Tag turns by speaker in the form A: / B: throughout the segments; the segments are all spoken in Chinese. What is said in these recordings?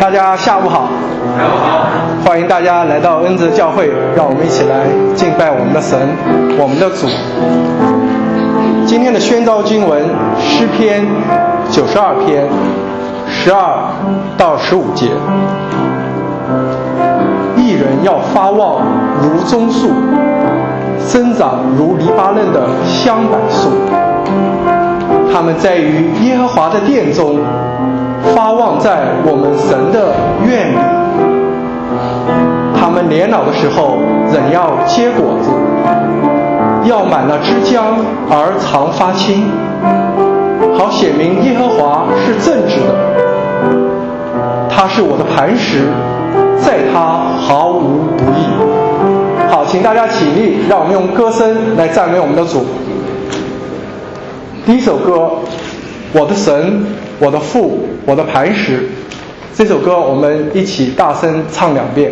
A: 大家下午好。
B: 下午好。
A: 欢迎大家来到恩泽教会，让我们一起来敬拜我们的神，我们的主。今天的宣召经文诗篇92篇12到15节。义人要发旺如棕树，生长如黎巴嫩的香柏树。他们在于耶和华的殿中，发旺在我们神的院里。他们年老的时候仍要结果子，要满了枝浆而常发青，好显明耶和华是正直的。他是我的磐石，在他毫无不义。好，请大家起立，让我们用歌声来赞美我们的主。第一首歌，我的神，我的父，我的磐石。这首歌我们一起大声唱2遍。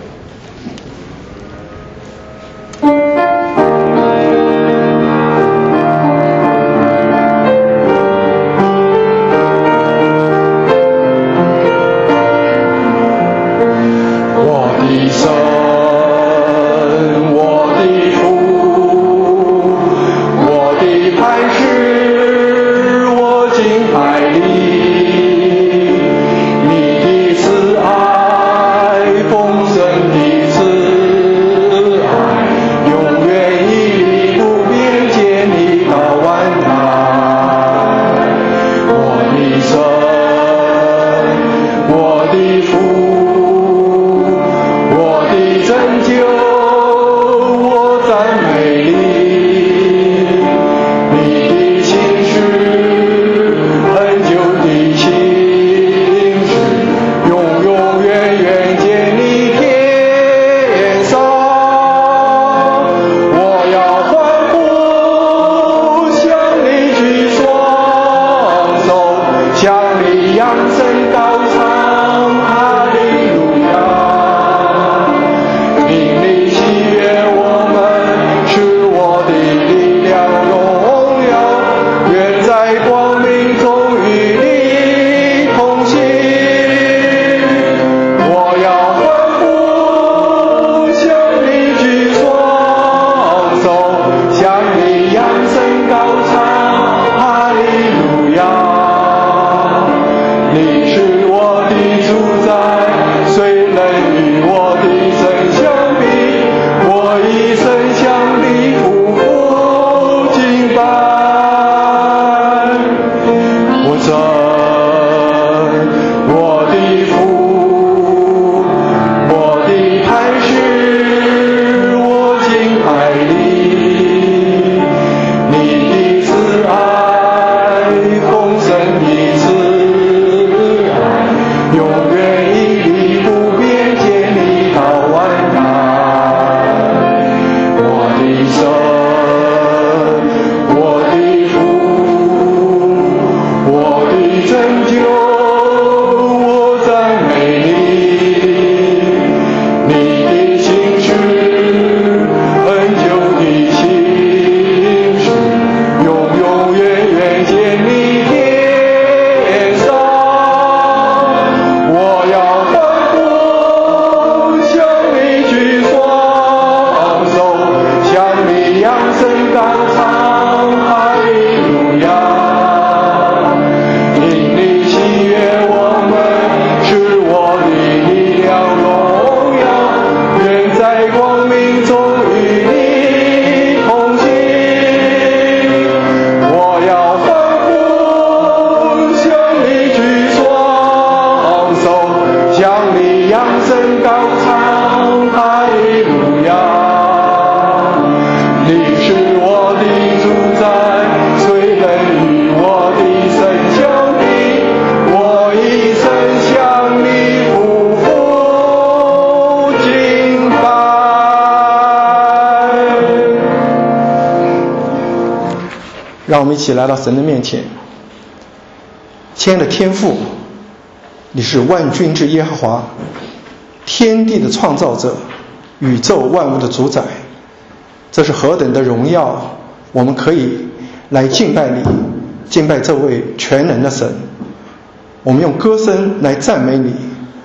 A: 让我们一起来到神的面前。亲爱的天父，你是万军之耶和华，天地的创造者，宇宙万物的主宰。这是何等的荣耀，我们可以来敬拜你，敬拜这位全能的神。我们用歌声来赞美你，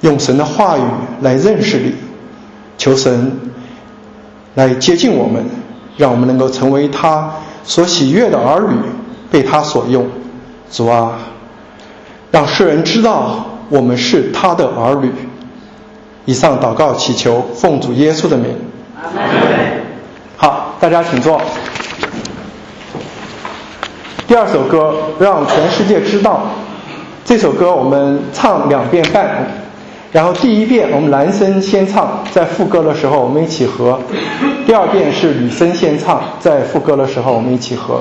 A: 用神的话语来认识你，求神来接近我们，让我们能够成为他所喜悦的儿女，被他所用。主啊，让世人知道我们是他的儿女。以上祷告祈求奉主耶稣的名。好，大家请坐。第二首歌让全世界知道，这首歌我们唱2遍半，然后第一遍我们男生先唱，在副歌的时候我们一起和，第二遍是女生先唱，在副歌的时候我们一起和。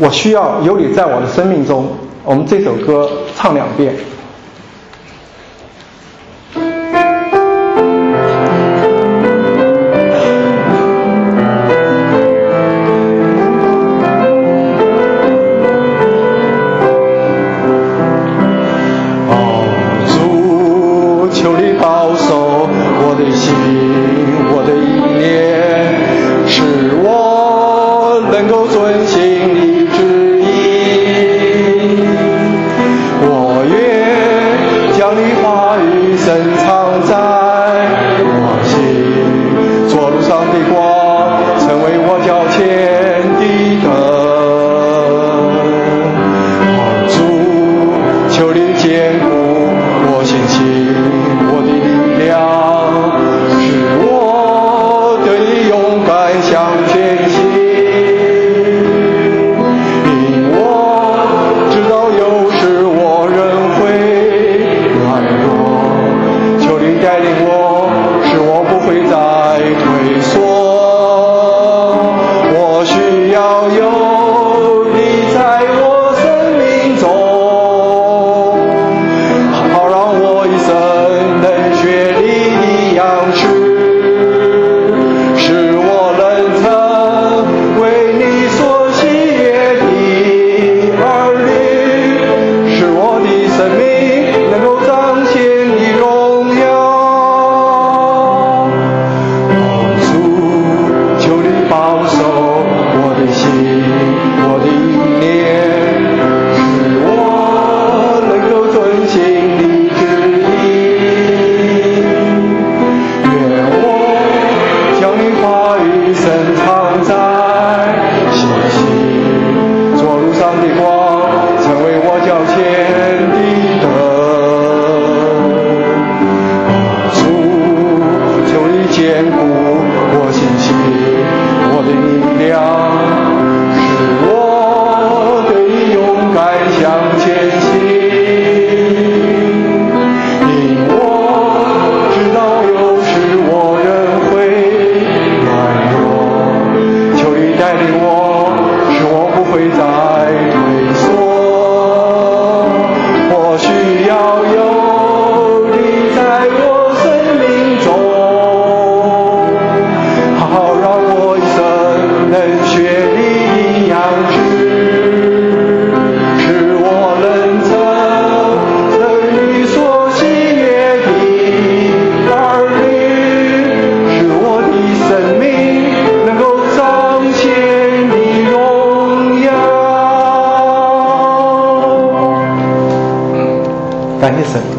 A: 我需要有你在我的生命中。我们这首歌唱2遍。感谢神。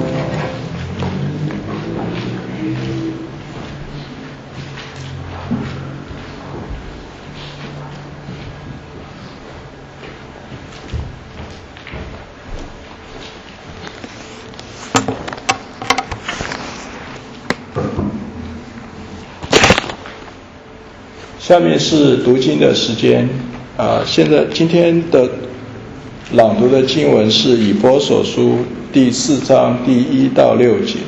B: 下面是读经的时间今天的朗读的经文是以弗所书第4章第1到6节。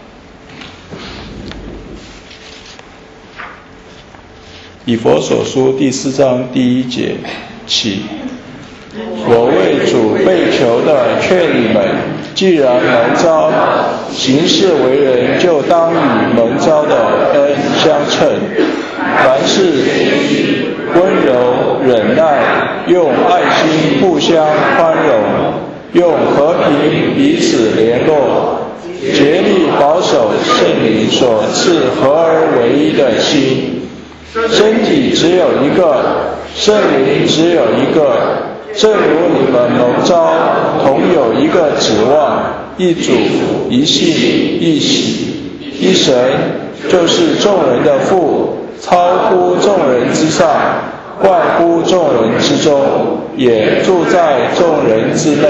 B: 以弗所书第4章第1节起，我为主被求的劝你们，既然蒙召，行事为人就当与蒙召的恩相称，凡事温柔忍耐，用爱心互相宽容，用和平彼此联络，竭力保守圣灵所赐合而为一的心。身体只有一个，圣灵只有一个，正如你们蒙召，同有一个指望，一主，一信，一喜，一神，就是众人的父，超乎众人之上，万乎众人之中，也住在众人之内。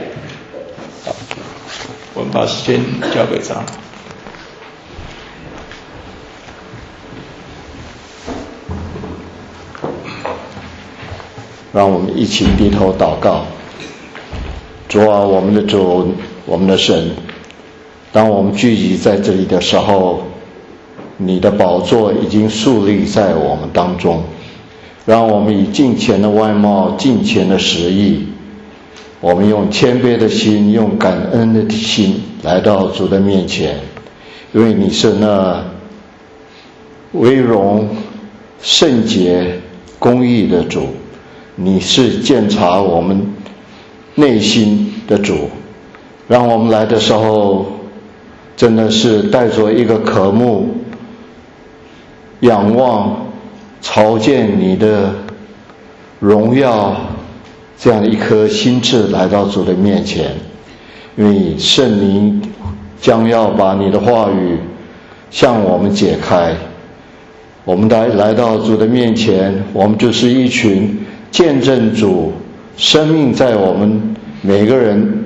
B: 我们把时间交给长老。
C: 让我们一起低头祷告。主啊，我们的主，我们的神，当我们聚集在这里的时候，你的宝座已经树立在我们当中。 让我们以敬虔的外貌、敬虔的实意，我们用谦卑的心，用感恩的心来到主的面前，因为你是那威荣、圣洁、公义的主，你是鉴察我们内心的主。让我们来的时候真的是带着一个渴慕、仰望、朝见你的荣耀这样的一颗心志来到主的面前，因为圣灵将要把你的话语向我们解开。我们来到主的面前，我们就是一群见证主生命在我们每个人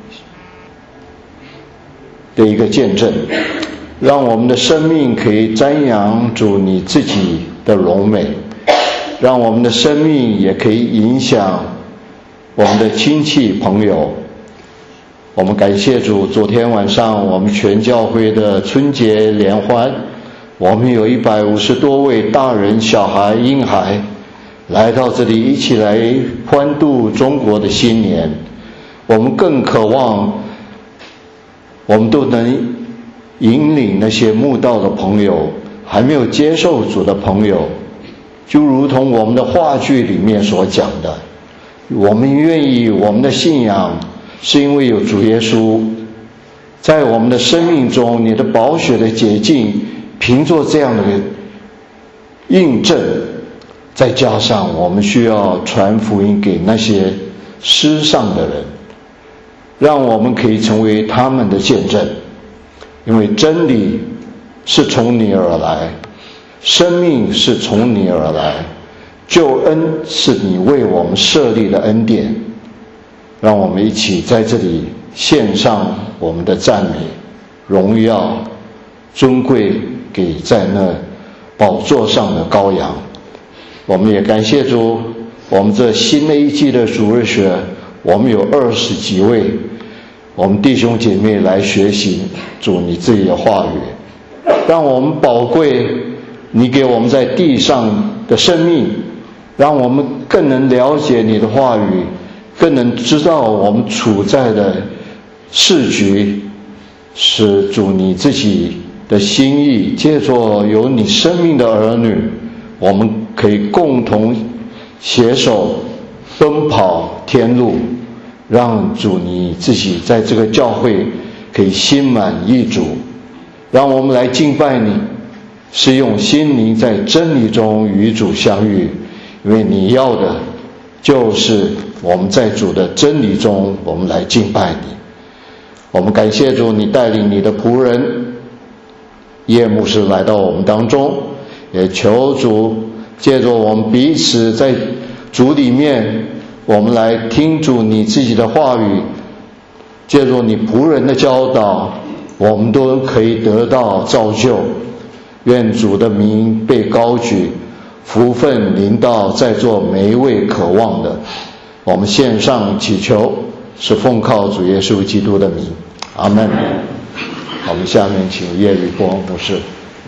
C: 的一个见证，让我们的生命可以瞻仰主你自己的荣美，让我们的生命也可以影响我们的亲戚朋友。我们感谢主，昨天晚上我们全教会的春节联欢，我们有150多位大人、小孩、婴孩来到这里，一起来欢度中国的新年。我们更渴望我们都能引领那些慕道的朋友，还没有接受主的朋友，就如同我们的话剧里面所讲的，我们愿意我们的信仰是因为有主耶稣在我们的生命中，你的宝血的洁净，凭着这样的印证，再加上我们需要传福音给那些失丧的人，让我们可以成为他们的见证。因为真理是从你而来，生命是从你而来，救恩是你为我们设立的恩典。让我们一起在这里献上我们的赞美、荣耀、尊贵给在那宝座上的羔羊。我们也感谢主，我们这新的一季的主日学，我们有20几位我们弟兄姐妹来学习主你自己的话语，让我们宝贵你给我们在地上的生命，让我们更能了解你的话语，更能知道我们处在的世局是主你自己的心意。借着有你生命的儿女，我们可以共同携手奔跑天路，让主你自己在这个教会可以心满意足。让我们来敬拜你，是用心灵在真理中与主相遇，因为你要的就是我们在主的真理中我们来敬拜你。我们感谢主，你带领你的仆人叶牧师来到我们当中，也求主借着我们彼此在主里面，我们来听主你自己的话语，借着你仆人的教导，我们都可以得到造就。愿主的名被高举，福分临到在座每一位渴望的。我们献上祈求，是奉靠主耶稣基督的名，阿们。我们下面请叶宇波牧师。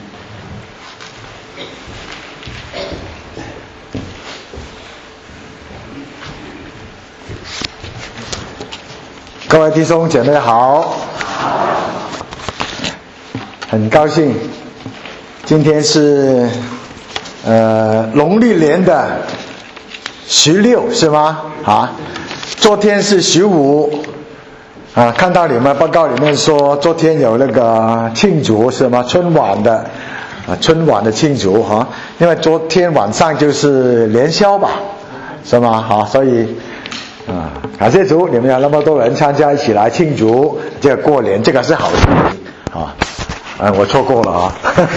D: 各位弟兄姐妹好，很高兴，今天是农历年的16是吗？昨天是15看到你们报告里面说昨天有那个庆祝是吗？春晚的庆祝因为昨天晚上就是年宵吧，是吗？所以感谢主，你们有那么多人参加一起来庆祝这个过年，这个是好事情我错过了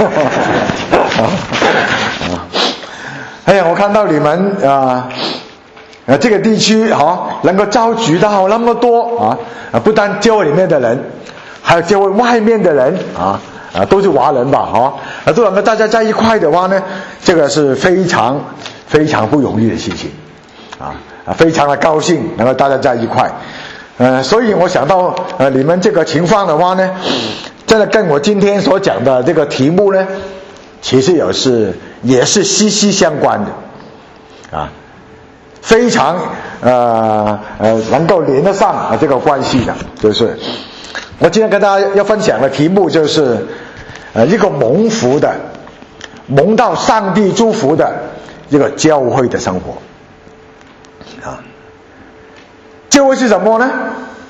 D: 哎呀，我看到你们这个地区能够召集到那么多不但教会里面的人，还有教会外面的人都是华人吧都能够大家在一块的话呢，这个是非常非常不容易的事情非常的高兴能够大家在一块所以我想到你们这个情况的话呢，真的跟我今天所讲的这个题目呢，其实也是息息相关的。 非常能够连得上这个关系的，就是我今天跟大家要分享的题目就是一个蒙福的、蒙到上帝祝福的一个教会的生活教会是什么呢？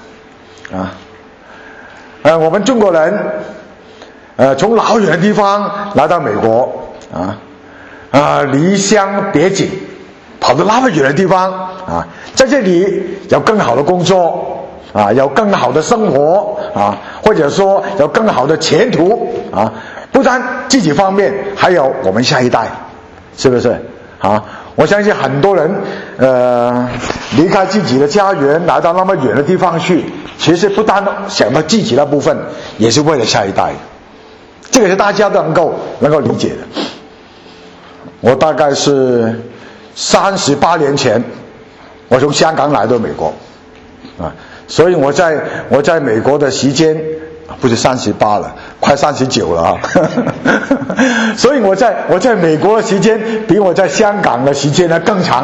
D: 我们中国人从老远的地方来到美国离乡别井，跑到那么远的地方在这里有更好的工作有更好的生活或者说有更好的前途不单自己方面，还有我们下一代，是不是我相信很多人离开自己的家园来到那么远的地方去，其实不单想到自己那部分，也是为了下一代，这个是大家都能够理解的。我大概是38年前我从香港来到美国所以我在美国的时间不是38了，快39了所以我在美国的时间比我在香港的时间呢更长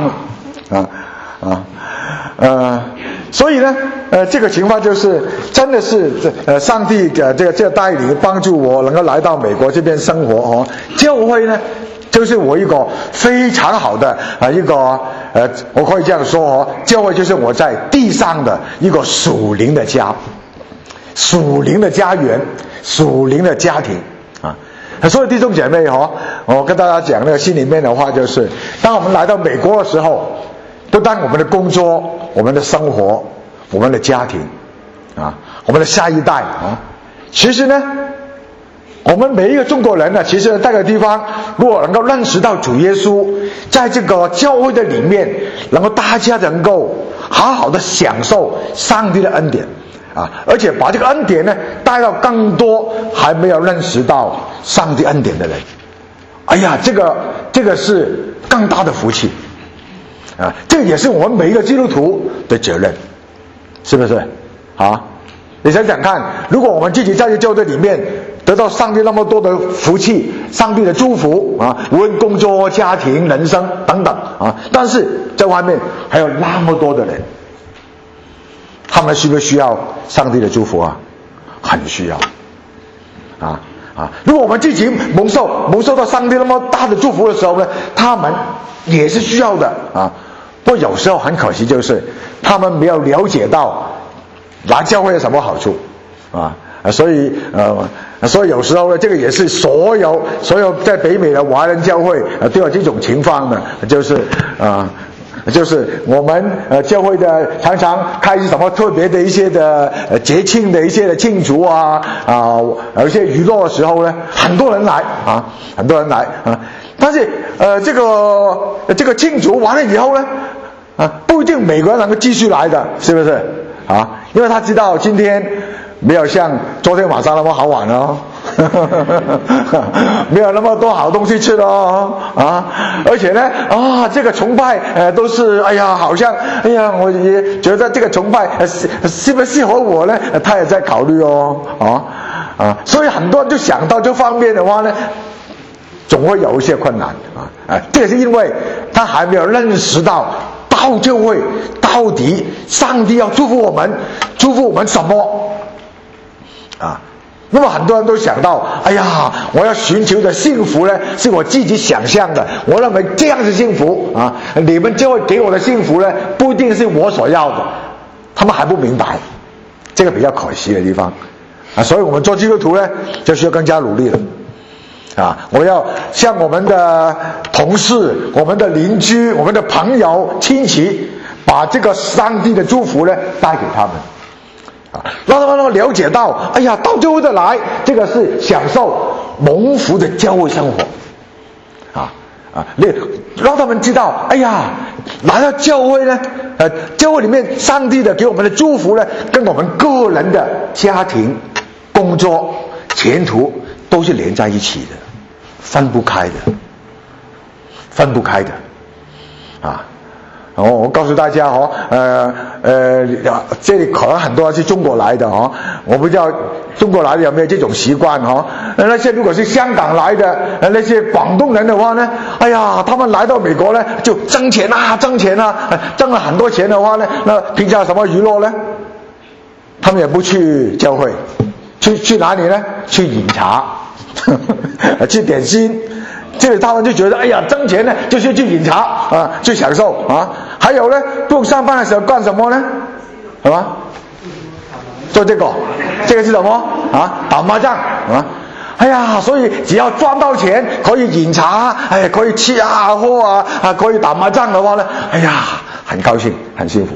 D: 所以呢这个情况就是真的是上帝的这个带领帮助我能够来到美国这边生活教会呢就是我一个非常好的一个我可以这样说教会就是我在地上的一个属灵的家，属灵的家园，属灵的家庭所以弟兄姐妹我跟大家讲那个心里面的话，就是当我们来到美国的时候，不单我们的工作、我们的生活、我们的家庭我们的下一代其实呢我们每一个中国人呢，其实在这个地方如果能够认识到主耶稣，在这个教会的里面能够大家能够好好的享受上帝的恩典而且把这个恩典呢带到更多还没有认识到上帝恩典的人，哎呀这个是更大的福气这也是我们每一个基督徒的责任，是不是你想想看，如果我们自己在这教会里面得到上帝那么多的福气，上帝的祝福无论工作、家庭、人生等等但是在外面还有那么多的人，他们需不需要上帝的祝福很需要如果我们自己蒙受到上帝那么大的祝福的时候呢，他们也是需要的不过有时候很可惜，就是他们没有了解到来教会有什么好处所以有时候呢，这个也是所有在北美的华人教会都有这种情况呢，就是我们教会的常常开一些什么特别的一些的节庆的一些的庆祝有一些娱乐的时候呢，很多人来但是这个庆祝完了以后呢不一定每个人能够继续来的，是不是因为他知道今天没有像昨天晚上那么好玩没有那么多好东西吃而且呢这个崇拜都是好像我也觉得这个崇拜适不适合我呢，他也在考虑所以很多人就想到这方面的话呢，总会有一些困难这也是因为他还没有认识到到教会到底上帝要祝福我们什么那么很多人都想到我要寻求的幸福呢是我自己想象的，我认为这样是幸福你们就会给我的幸福呢不一定是我所要的，他们还不明白这个比较可惜的地方所以我们做基督徒呢就需要更加努力了我要向我们的同事、我们的邻居、我们的朋友、亲戚把这个上帝的祝福呢带给他们让他们了解到到教会的来，这个是享受蒙福的教会生活让他们知道来到教会呢教会里面上帝的给我们的祝福呢跟我们个人的家庭、工作、前途都是连在一起的，分不开的我告诉大家这里可能很多人是中国来的我不知道中国来的有没有这种习惯那些如果是香港来的那些广东人的话呢，哎呀，他们来到美国呢就挣钱啊，挣了很多钱的话呢，那平常什么娱乐呢？他们也不去教会，去哪里呢？去饮茶，去点心。这里他们就觉得，哎呀，挣钱呢就是去饮茶去享受还有呢，不用上班的时候干什么呢？是吧？做这个是什么打麻将哎呀，所以只要赚到钱，可以饮茶，可以吃喝可以打麻将的话呢，哎呀，很高兴，很幸福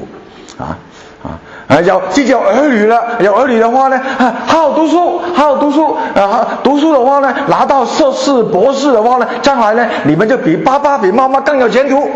D: 自己有儿女了，有儿女的话呢，好好读书，读书的话呢，拿到硕士、博士的话呢，将来呢，你们就比爸爸、比妈妈更有前途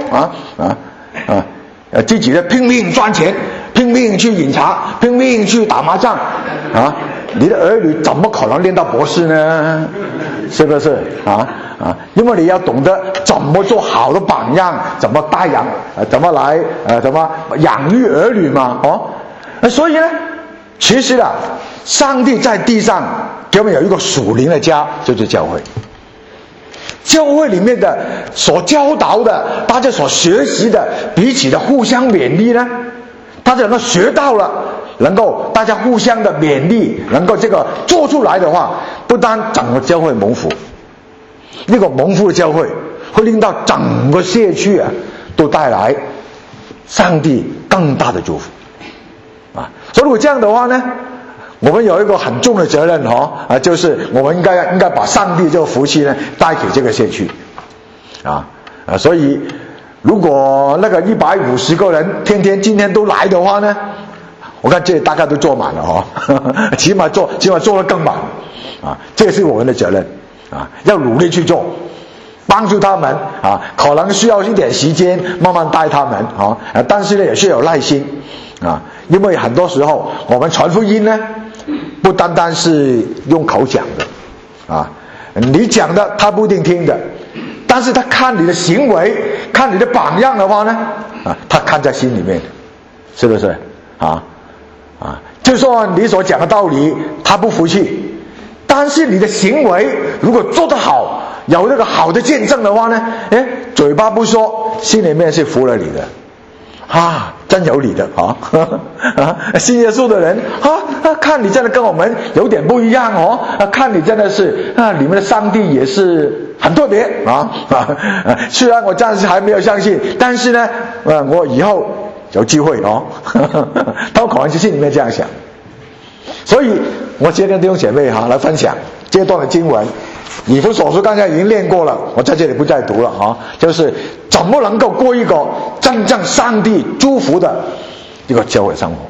D: 自己的拼命赚钱，拼命去饮茶，拼命去打麻将你的儿女怎么可能念到博士呢？是不是因为你要懂得怎么做好的榜样，怎么带养怎么来怎么养育儿女嘛所以呢，其实上帝在地上给我们有一个属灵的家，就是教会。教会里面的所教导的，大家所学习的，彼此的互相勉励呢，大家能够学到了，能够大家互相的勉励，能够这个做出来的话，不单整个教会蒙福，那个蒙福的教会会令到整个社区都带来上帝更大的祝福所以如果这样的话呢，我们有一个很重的责任就是我们应该把上帝这个福气呢带给这个社区所以如果那个150个人今天都来的话呢，我看这里大概都坐满了起码坐得更满这个是我们的责任要努力去做，帮助他们可能需要一点时间慢慢带他们但是呢也是有耐心因为很多时候我们传福音呢不单单是用口讲的你讲的他不一定听的，但是他看你的行为，看你的榜样的话呢他看在心里面，是不是就说你所讲的道理他不服气，但是你的行为如果做得好，有那个好的见证的话呢，嘴巴不说，心里面是服了你的真有理的信耶稣的人看你真的跟我们有点不一样看你真的是你们的上帝也是很特别虽然我暂时还没有相信，但是呢我以后有机会他们可能就心里面这样想。所以我今天弟兄姐妹来分享这段的经文，以弗所书刚才已经练过了，我在这里不再读了就是怎么能够过一个真正上帝祝福的一个教会生活。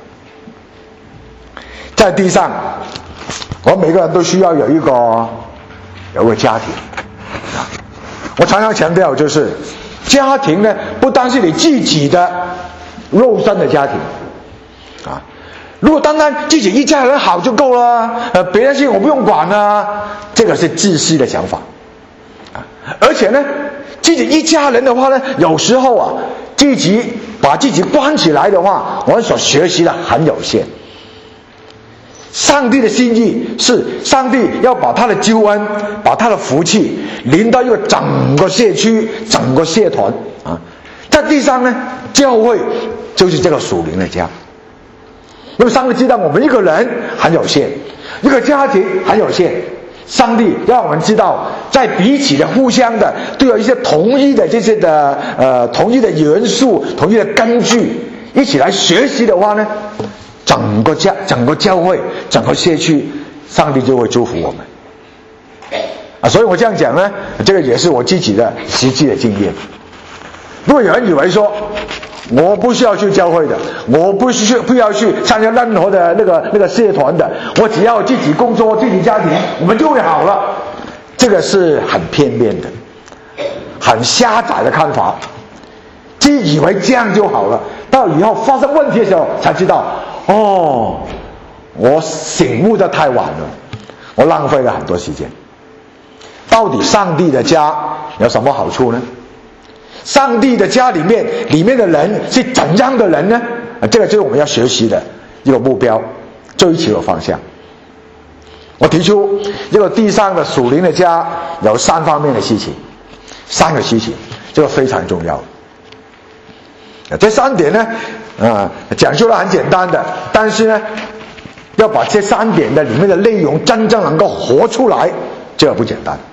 D: 在地上我们每个人都需要有一个家庭我常常强调，就是家庭呢不单是你自己的肉身的家庭如果单单自己一家人好就够了别人事我不用管这个是自私的想法而且呢自己一家人的话呢，有时候自己把自己关起来的话，我们所学习的很有限。上帝的心意是上帝要把他的救恩，把他的福气临到一个整个社区，整个社团在地上呢，教会就是这个属灵的家。那么上帝知道我们一个人很有限，一个家庭很有限，上帝让我们知道在彼此的互相的都有一些同一的这些的同一的元素，同一的根据，一起来学习的话呢，整个教会，整个社区，上帝就会祝福我们所以我这样讲呢，这个也是我自己的实际的经验。如果有人以为说我不需要去教会的，我不要去参加任何的那个社团的，我只要自己工作，自己家庭，我们就会好了，这个是很片面的，很狭窄的看法，自以为这样就好了，到以后发生问题的时候才知道，我醒悟得太晚了，我浪费了很多时间。到底上帝的家有什么好处呢？ 上帝的家里面的人是怎样的人呢？这个就是我们要学习的一个目标，追求的方向。我提出这个地上的属灵的家有3方面的事情，3个事情，这个非常重要。这3点呢，讲出来很简单的，但是呢，要把这3点的里面的内容真正能够活出来，这个不简单。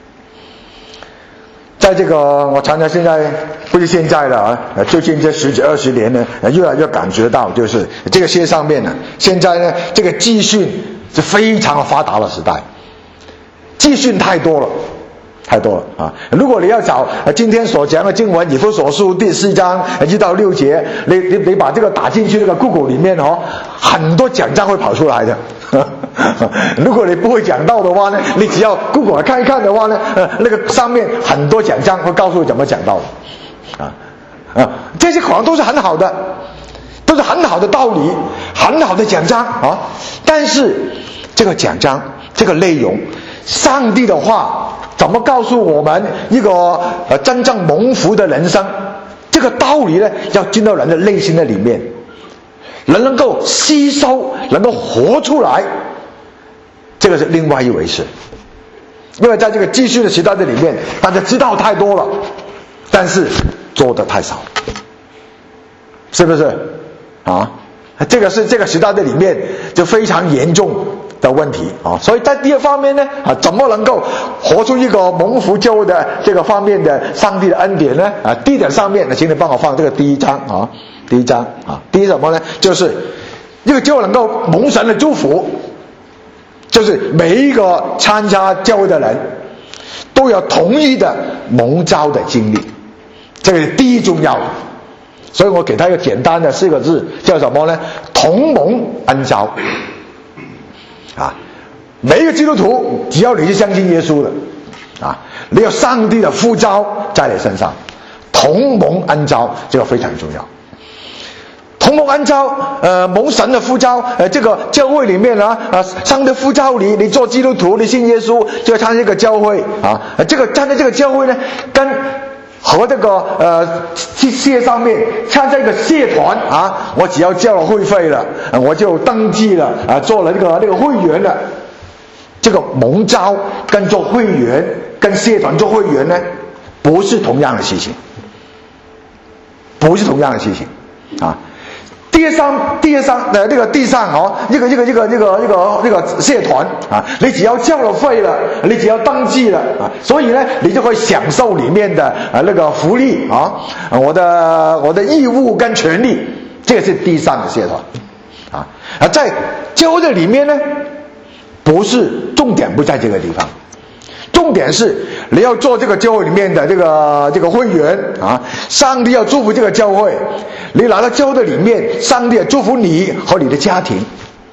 D: 在这个我常常现在不是现在了最近这10几20年呢，越来越感觉到，就是这个世界上面呢，现在呢这个资讯是非常发达的时代，资讯太多了啊！如果你要找今天所讲的经文，以弗所书第4章1到6节，你把这个打进去那个 Google 里面很多讲章会跑出来的。如果你不会讲道的话呢，你只要 Google 看一看的话呢，那个上面很多讲章会告诉你怎么讲道的。这些可能都是很好的，都是很好的道理，很好的讲章啊。但是这个讲章，这个内容，上帝的话怎么告诉我们一个真正蒙福的人生？这个道理呢，要进到人的内心的里面，人能够吸收，能够活出来，这个是另外一回事。因为在这个资讯的时代的里面，大家知道太多了，但是做的太少，是不是啊？这个是这个时代的里面就非常严重的问题啊。所以在第2方面呢，怎么能够活出一个蒙福教会的这个方面的上帝的恩典呢？第1点上面，请你帮我放这个第1章啊，第1章啊，第一什么呢？就是一个教会能够蒙神的祝福，就是每一个参加教会的人都有同一的蒙召的经历，这个是第一重要的。所以我给他一个简单的4个字，叫什么呢？同蒙恩召啊！每一个基督徒，只要你是相信耶稣的啊，你有上帝的呼召在你身上，同蒙恩召，这个非常重要。同蒙恩召，蒙神的呼召，这个教会里面上帝呼召你做基督徒，你信耶稣，就要参加这个教会啊。这个参加这个教会呢，和这个去社上面参加一个社团啊，我只要交了会费了，我就登记了做了那个会员了。这个蒙召跟做会员，跟社团做会员呢，不是同样的事情，不是同样的事情啊。第二上那个地上一个社团啊，你只要交了费了，你只要登记了啊，所以呢，你就会享受里面的那个福利啊，我的义务跟权利，这个是地上的社团啊。在教会的里面呢，不是重点，不在这个地方。重点是你要做这个教会里面的这个会员啊，上帝要祝福这个教会，你来到教会的里面，上帝要祝福你和你的家庭。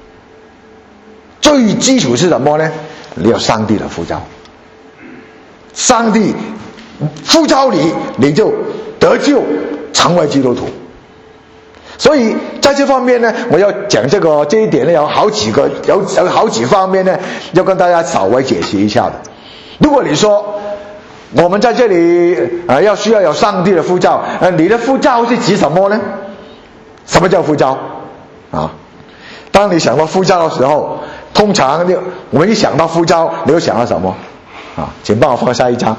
D: 最基础是什么呢？你有上帝的呼召，上帝呼召你，你就得救，成为基督徒。所以在这方面呢，我要讲这一点呢，有好几方面呢，要跟大家稍微解释一下的。如果你说我们在这里需要有上帝的呼召，你的呼召是指什么呢？什么叫呼召啊？当你想到呼召的时候，通常我们一想到呼召，你会想到什么啊？请帮我放下一张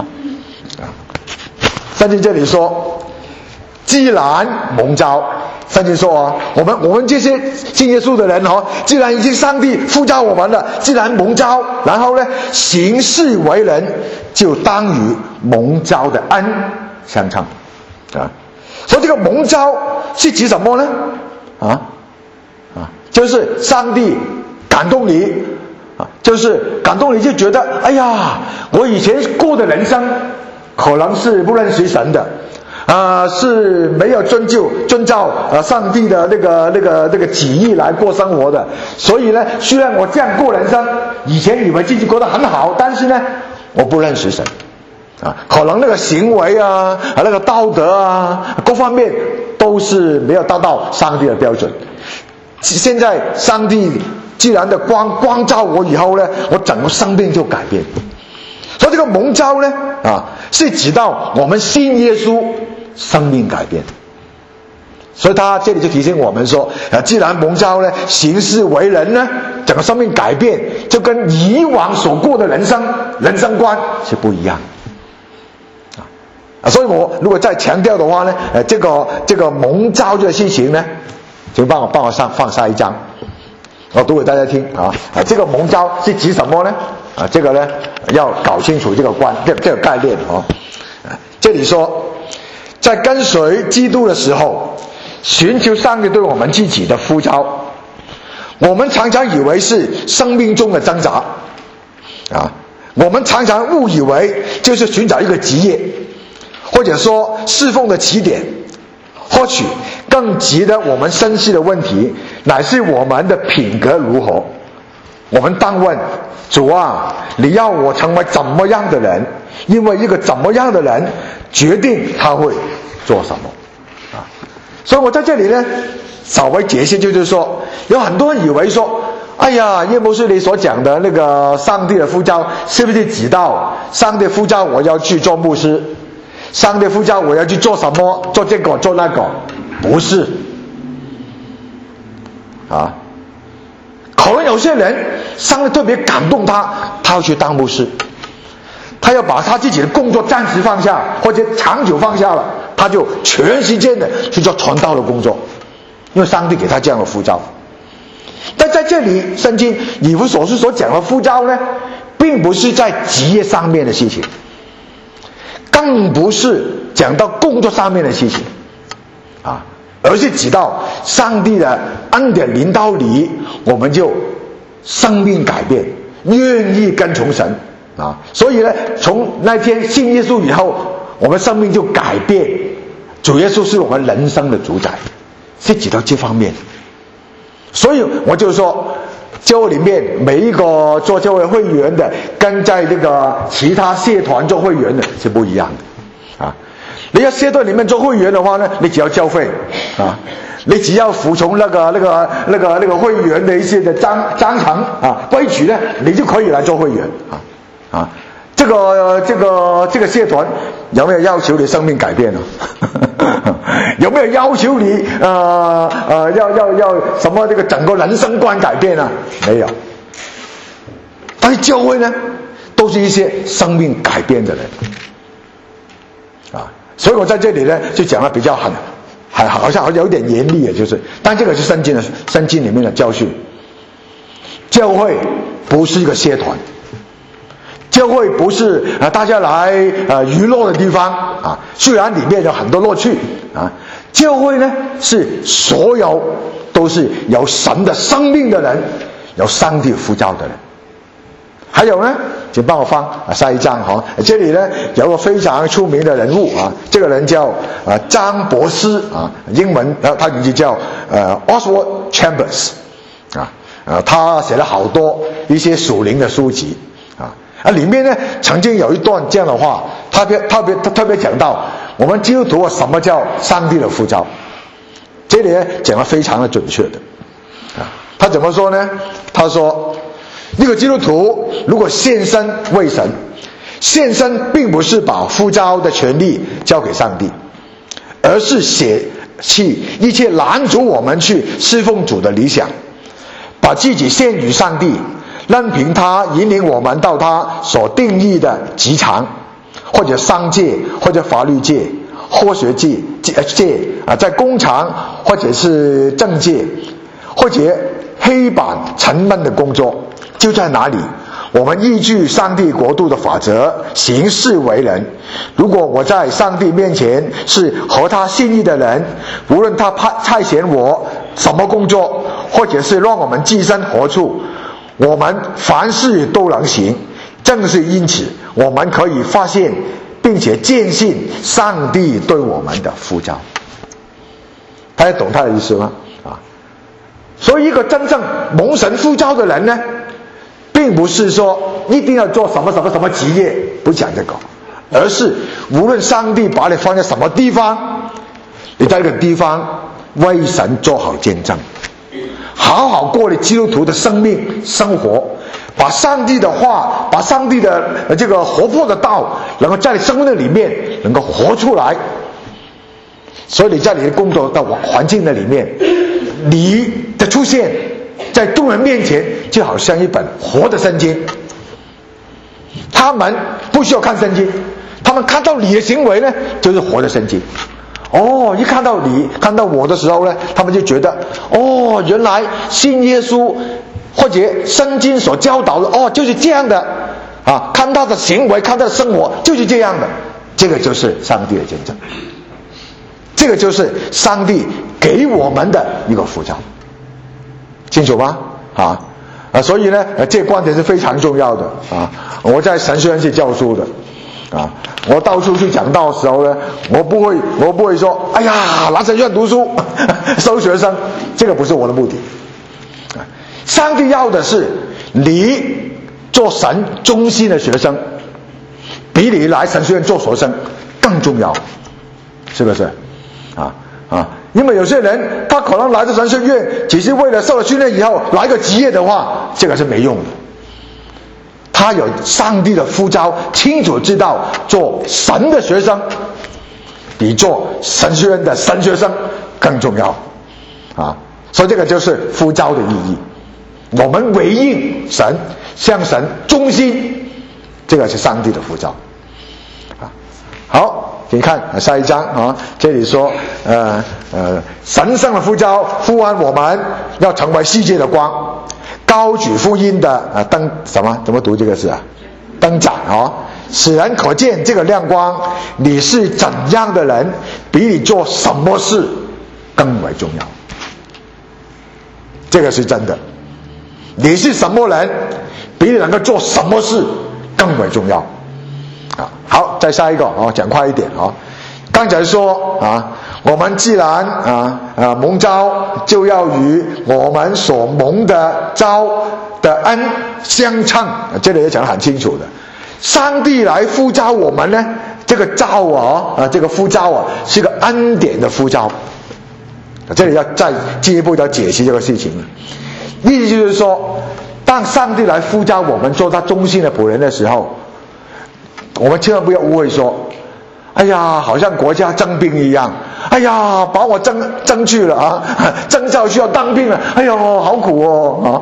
D: 圣经这里说，既然蒙召，圣经说我们这些信耶稣的人既然已经上帝呼召我们了，既然蒙召，然后呢，行事为人就当与蒙召的恩相称啊。所以这个蒙召是指什么呢？就是上帝感动你就是感动你，就觉得哎呀，我以前过的人生可能是不认识神的。是没有遵照上帝的那个旨意来过生活的，所以呢，虽然我这样过人生，以前以为自己过得很好，但是呢，我不认识神可能那个行为那个道德各方面都是没有达到上帝的标准。现在上帝既然的光照我以后呢，我整个生命就改变。所以这个蒙召呢是直到我们信耶稣，生命改变。所以他这里就提醒我们说，既然蒙召呢，行事为人呢，整个生命改变，就跟以往所过的人生观是不一样的。所以我如果再强调的话呢，这个蒙召这个事情呢，请帮我放下一章，我读给大家听啊。这个蒙召是指什么呢？这个呢要搞清楚这个概念啊。这里说，在跟随基督的时候，寻求上帝对我们自己的呼召，我们常常以为是生命中的挣扎啊，我们常常误以为就是寻找一个职业，或者说侍奉的起点。或许更值得我们深思的问题，乃是我们的品格如何。我们当问，主啊，你要我成为怎么样的人？因为一个怎么样的人决定他会做什么啊。所以我在这里呢稍微解释，就是说有很多人以为说，哎呀，叶牧师你所讲的那个上帝的呼召，是不是指到上帝呼召我要去做牧师，上帝呼召我要去做什么，做这个做那个？不是啊。可能有些人上帝特别感动他要去当牧师，他要把他自己的工作暂时放下，或者长久放下了，他就全时间的去做传道的工作，因为上帝给他这样的呼召。但在这里圣经以弗所书所讲的呼召呢，并不是在职业上面的事情，更不是讲到工作上面的事情啊，而是指到上帝的恩典临到你，我们就生命改变，愿意跟从神啊。所以呢，从那天信耶稣以后，我们生命就改变，主耶稣是我们人生的主宰，是指到这方面。所以我就说，教会里面每一个做教会会员的，跟在这个其他社团做会员的是不一样的啊。你要社团里面做会员的话呢，你只要交费啊，你只要服从那个会员的一些的章程啊规矩呢，你就可以来做会员啊。这个社团有没有要求你生命改变呢？有没有要求你要什么这个整个人生观改变呢？没有。但是教会呢，都是一些生命改变的人啊。所以我在这里呢就讲了比较好像有点严厉，就是但这个是圣经里面的教训。教会不是一个社团，教会不是大家来娱乐的地方啊，虽然里面有很多乐趣啊。教会呢是所有都是有神的生命的人，有上帝呼召的人。还有呢，请帮我放下一章哈。这里呢有个非常出名的人物啊，这个人叫张伯斯啊，英文他名字叫Oswald Chambers 他写了好多一些属灵的书籍里面呢曾经有一段这样的话，特别讲到我们基督徒什么叫上帝的呼召，这里呢讲得非常的准确的他怎么说呢？他说一个基督徒如果献身为神，献身并不是把呼召的权利交给上帝，而是舍弃一切拦阻我们去侍奉主的理想，把自己献于上帝，任凭他引领我们到他所定义的职场，或者商界，或者法律界，科学界在工厂，或者是政界，或者黑板沉闷的工作，就在哪里我们依据上帝国度的法则行事为人。如果我在上帝面前是合他心意的人，无论他差遣我什么工作，或者是让我们寄身何处，我们凡事都能行。正是因此，我们可以发现并且坚信上帝对我们的呼召。大家懂他的意思吗？所以一个真正蒙神呼召的人呢，并不是说一定要做什么职业，不讲这个，而是无论上帝把你放在什么地方，你在这个地方为神做好见证，好好过你基督徒的生命生活， 把上帝的话，把上帝的这个活泼的道，能够在你生命的里面能够活出来。所以你在你的工作的环境的里面，你的出现在众人面前就好像一本活的圣经。他们不需要看圣经，他们看到你的行为呢，就是活的圣经。一看到你看到我的时候呢，他们就觉得原来信耶稣或者圣经所教导的就是这样的啊，看他的行为，看他的生活就是这样的。这个就是上帝的见证，这个就是上帝给我们的一个呼召，清楚吗？所以呢，这个观点是非常重要的啊。我在神学院是教书的啊，我到处去讲道的时候呢，我不会说，哎呀，来神学院读书收学生，这个不是我的目的。上帝要的是你做神中心的学生，比你来神学院做学生更重要，是不是？因为有些人他可能来到神学院只是为了受了训练以后来个职业的话，这个是没用的。他有上帝的呼召，清楚知道做神的学生比做神学院的神学生更重要所以这个就是呼召的意义。我们回应神，向神忠心，这个是上帝的呼召好，你看下一章这里说神圣的呼召呼唤我们要成为世界的光，高举福音的灯怎么读这个字灯盏使人可见这个亮光。你是怎样的人，比你做什么事更为重要。这个是真的，你是什么人，比你能够做什么事更为重要好，再下一个讲快一点刚才说我们既然蒙召，就要与我们所蒙的召的恩相称，这里也讲得很清楚的。上帝来呼召我们呢，这个召这个呼召是个恩典的呼召。这里要再进一步要解析这个事情，意思就是说，当上帝来呼召我们做他忠心的仆人的时候，我们千万不要误会说，哎呀，好像国家征兵一样，哎呀，把我征去了征召需要当兵了，哎呦，好苦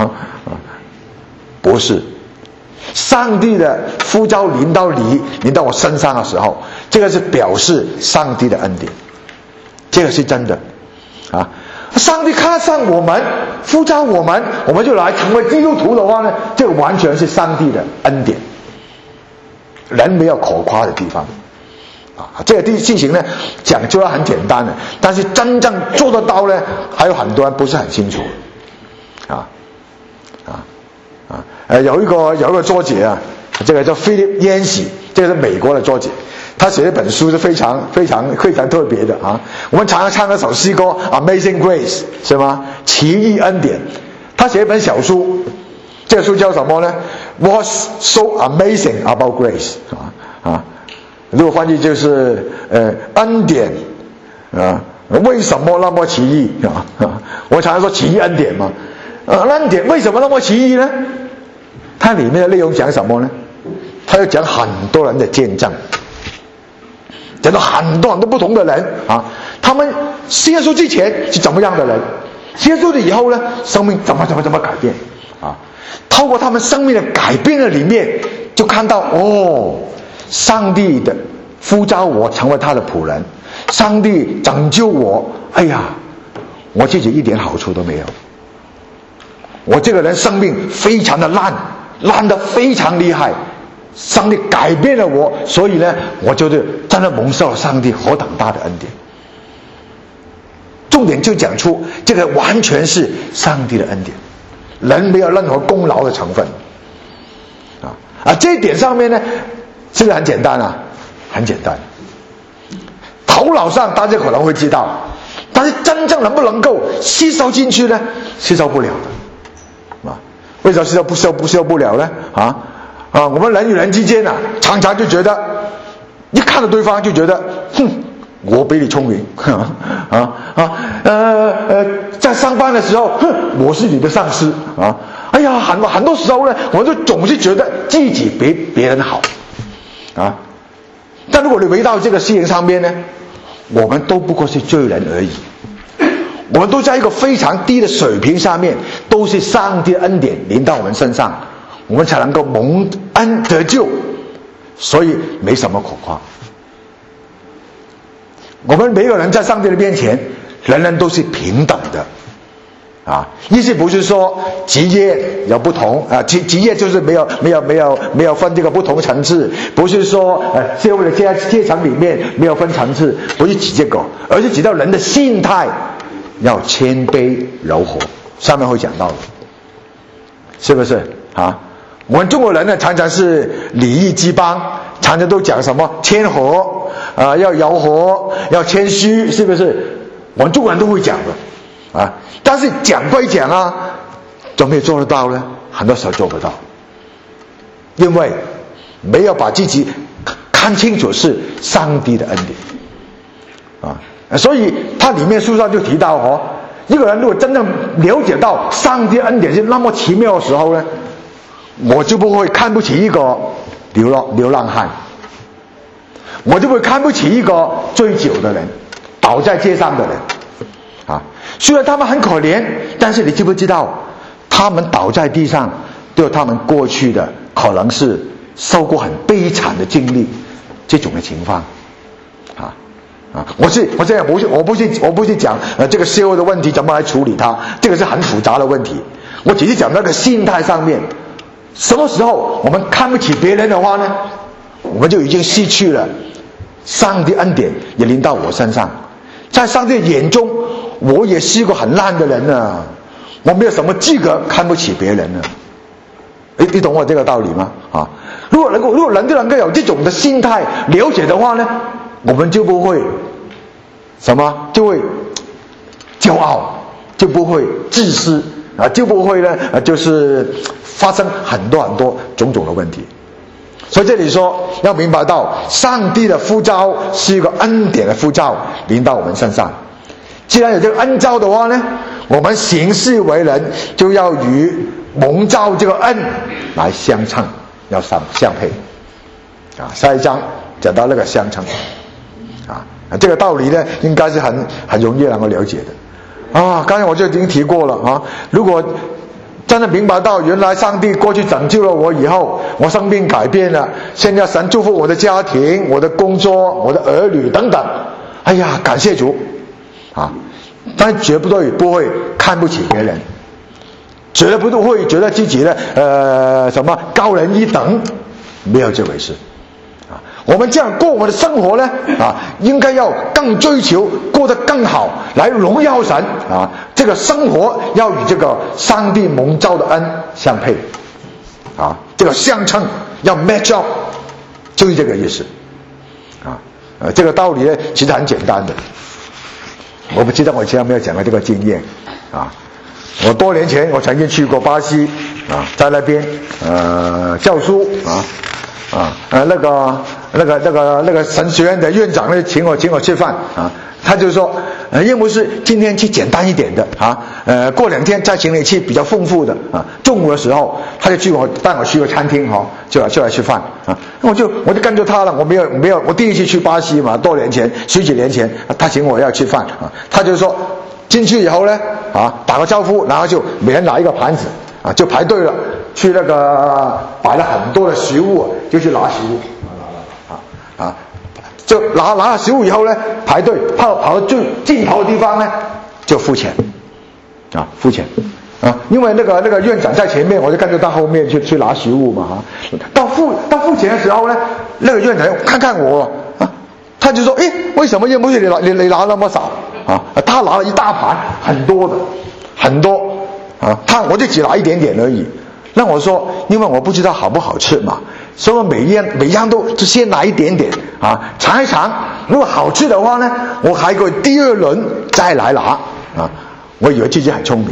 D: 不是，上帝的呼召临到我身上的时候，这个是表示上帝的恩典，这个是真的上帝看上我们，呼召我们就来成为基督徒的话呢，这个完全是上帝的恩典，人没有可夸的地方这个事情呢讲究得很简单的，但是真正做得到呢，还有很多人不是很清楚有一个作者这个叫 Philip Yancey， 这个是美国的作者，他写了一本书是非常特别的我们常常唱那首诗歌 Amazing Grace 是吗？奇异恩典。他写一本小书，这个书叫什么呢？ What's so amazing about grace 如果翻译就是恩典为什么那么奇异我常常说奇异恩典嘛恩典为什么那么奇异呢？它里面的内容讲什么呢？他要讲很多人的见证，讲到很多不同的人他们信耶稣之前是怎么样的人，信耶稣了以后呢，生命怎么改变透过他们生命的改变的里面，就看到上帝的呼召我成为他的仆人，上帝拯救我，哎呀，我自己一点好处都没有，我这个人生命非常的烂得非常厉害，上帝改变了我，所以呢，我就是真的蒙受了上帝何等大的恩典。重点就讲出这个完全是上帝的恩典，人没有任何功劳的成分这一点上面呢，这个很简单很简单，头脑上大家可能会知道，但是真正能不能够吸收进去呢？吸收不了的为什么吸收不了呢？我们人与人之间常常就觉得一看到对方就觉得我比你聪明在上班的时候我是你的上司哎呀，很多时候呢，我们就总是觉得自己比别人好啊。但如果你回到这个事情上面呢，我们都不过是罪人而已，我们都在一个非常低的水平上面，都是上帝的恩典临到我们身上，我们才能够蒙恩得救，所以没什么可夸。我们每个人在上帝的面前，人人都是平等的啊，意思不是说职业有不同啊，职业就是没有分这个不同层次，不是说社会的阶层里面没有分层次，不是指这个，而是指到人的心态要谦卑柔和，上面会讲到的，是不是啊？我们中国人呢，常常是礼义之邦，常常都讲什么谦和要柔和，要谦虚，是不是？我们中国人都会讲的啊，但是讲归讲啊，有没有做得到呢？很多时候做不到，因为没有把自己看清楚是上帝的恩典啊。所以他里面书上就提到一个人如果真正了解到上帝恩典是那么奇妙的时候呢，我就不会看不起一个流浪汉，我就不会看不起一个醉酒的人，倒在街上的人啊。虽然他们很可怜，但是你知不知道他们倒在地上都有他们过去的可能是受过很悲惨的经历，这种的情况我不是讲这个社会的问题怎么来处理它，这个是很复杂的问题。我只是讲那个心态上面，什么时候我们看不起别人的话呢，我们就已经失去了上帝恩典也临到我身上。在上帝眼中，我也是个很烂的人呢，我没有什么资格看不起别人呢。你懂我这个道理吗？如果人就能够有这种的心态了解的话呢，我们就不会就会骄傲，就不会自私就不会呢就是发生很多种种的问题。所以这里说要明白到上帝的呼召是一个恩典的呼召临到我们身上，既然有这个恩召的话呢，我们行事为人就要与蒙召这个恩来相称，要相配下一章讲到那个相称这个道理呢应该是很容易能够了解的刚才我就已经提过了如果真的明白到原来上帝过去拯救了我以后，我生命改变了，现在神祝福我的家庭，我的工作，我的儿女等等，哎呀感谢主但绝不会看不起别人，绝不会觉得自己呢高人一等，没有这回事我们这样过我们的生活呢应该要更追求过得更好，来荣耀神这个生活要与这个上帝蒙召的恩相配这个相称要 match up， 就是这个意思这个道理呢其实很简单的，我不知道我以前有没有讲过这个经验我多年前我曾经去过巴西在那边教书那个神学院的院长呢请我吃饭他就说叶牧师今天去简单一点的过2天再请你去比较丰富的中午的时候他就带我去个餐厅就来吃饭我就跟着他了，我没有我第一次去巴西嘛，多年前10几年前他请我要吃饭他就说进去以后呢打个招呼，然后就每人拿一个盘子就排队了，去那个摆了很多的食物就去拿食物就拿了食物以后呢，排队跑到最尽头的地方呢就付钱付钱因为那个院长在前面，我就跟着到后面去拿食物嘛到付钱的时候呢，那个院长看看我他就说为什么叶牧师你拿那么少他拿了一大盘很多我就只拿一点点而已。那我说因为我不知道好不好吃嘛，所以每样都先拿一点点尝一尝，如果好吃的话呢，我还可以第2轮再来拿我以为自己很聪明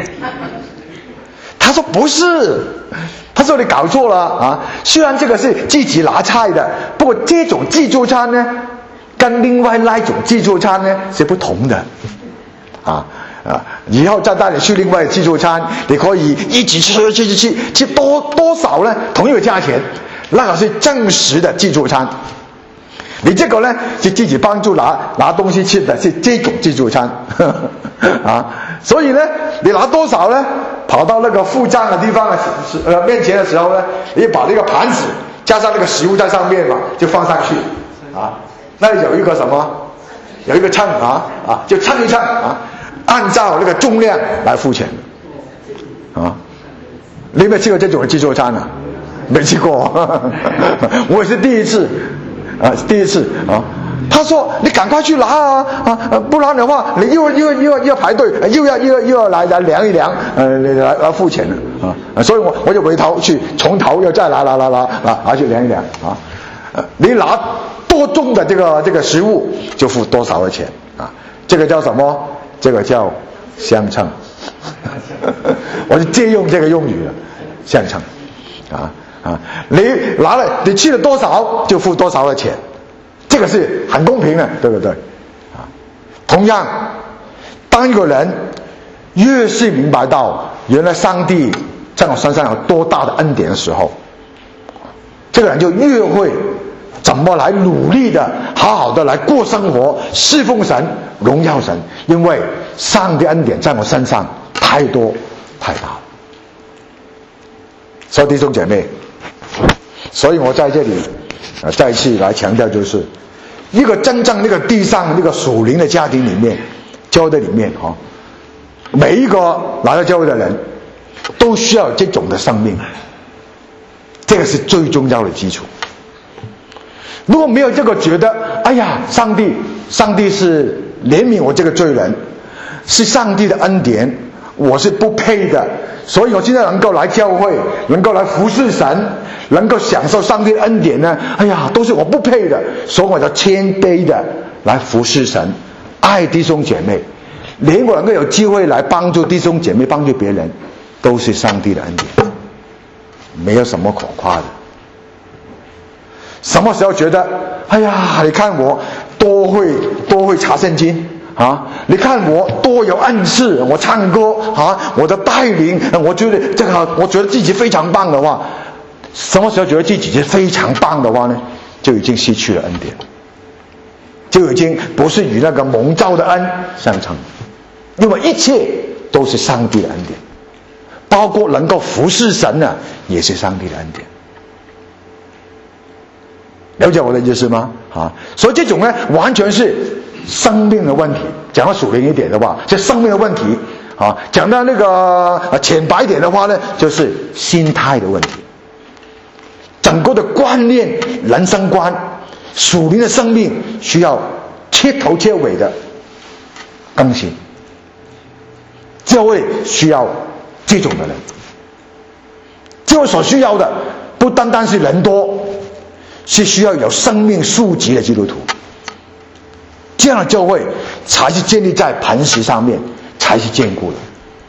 D: 他说不是，他说你搞错了虽然这个是自己拿菜的，不过这种自助餐呢跟另外那一种自助餐呢是不同的以后再带你去另外自助餐，你可以一起吃多少呢？同一个价钱，那个是正式的自助餐。你这个呢是自己帮助拿东西吃的，是这种自助餐所以呢你拿多少呢？跑到那个付账的地方面前的时候呢，你把这个盘子加上那个食物在上面嘛，就放上去那有一个什么？有一个秤就称一称按照那个重量来付钱你有没有吃过这种的自助餐啊？没吃过我也是第一次他说你赶快去拿不然的话你又要排队，又要来量一量来付钱了所以我就回头去从头又再拿去量一量你拿多重的这个食物就付多少的钱这个叫什么？这个叫相称我就借用这个用语了，相称你去了多少就付多少的钱，这个是很公平的，对不对同样当一个人越是明白到原来上帝在我身上有多大的恩典的时候，这个人就越会怎么来努力的好好的来过生活，侍奉神，荣耀神，因为上帝恩典在我身上太多太大了。所以弟兄姐妹，所以我在这里再次来强调，就是一个真正那个地上那个属灵的家庭里面，教会的里面每一个来到教会的人都需要这种的生命，这个是最重要的基础。如果没有这个觉得哎呀上帝是怜悯我这个罪人，是上帝的恩典，我是不配的，所以我现在能够来教会，能够来服侍神，能够享受上帝的恩典呢，哎呀都是我不配的，所以我要谦卑的来服侍神，爱弟兄姐妹，连我能够有机会来帮助弟兄姐妹，帮助别人，都是上帝的恩典，没有什么可夸的。什么时候觉得哎呀你看我多会查圣经你看我多有恩赐，我唱歌我的带领，我觉得自己非常棒的话，什么时候觉得自己是非常棒的话呢？就已经失去了恩典，就已经不是与那个蒙召的恩相称，因为一切都是上帝的恩典，包括能够服侍神呢，也是上帝的恩典。了解我的意思吗？所以这种呢，完全是生命的问题。讲到属灵一点的话，是生命的问题讲到那个浅白一点的话呢，就是心态的问题。整个的观念、人生观、属灵的生命需要彻头彻尾的更新。教会需要这种的人，教会所需要的不单单是人多，是需要有生命素质的基督徒，这样的教会才是建立在磐石上面，才是坚固的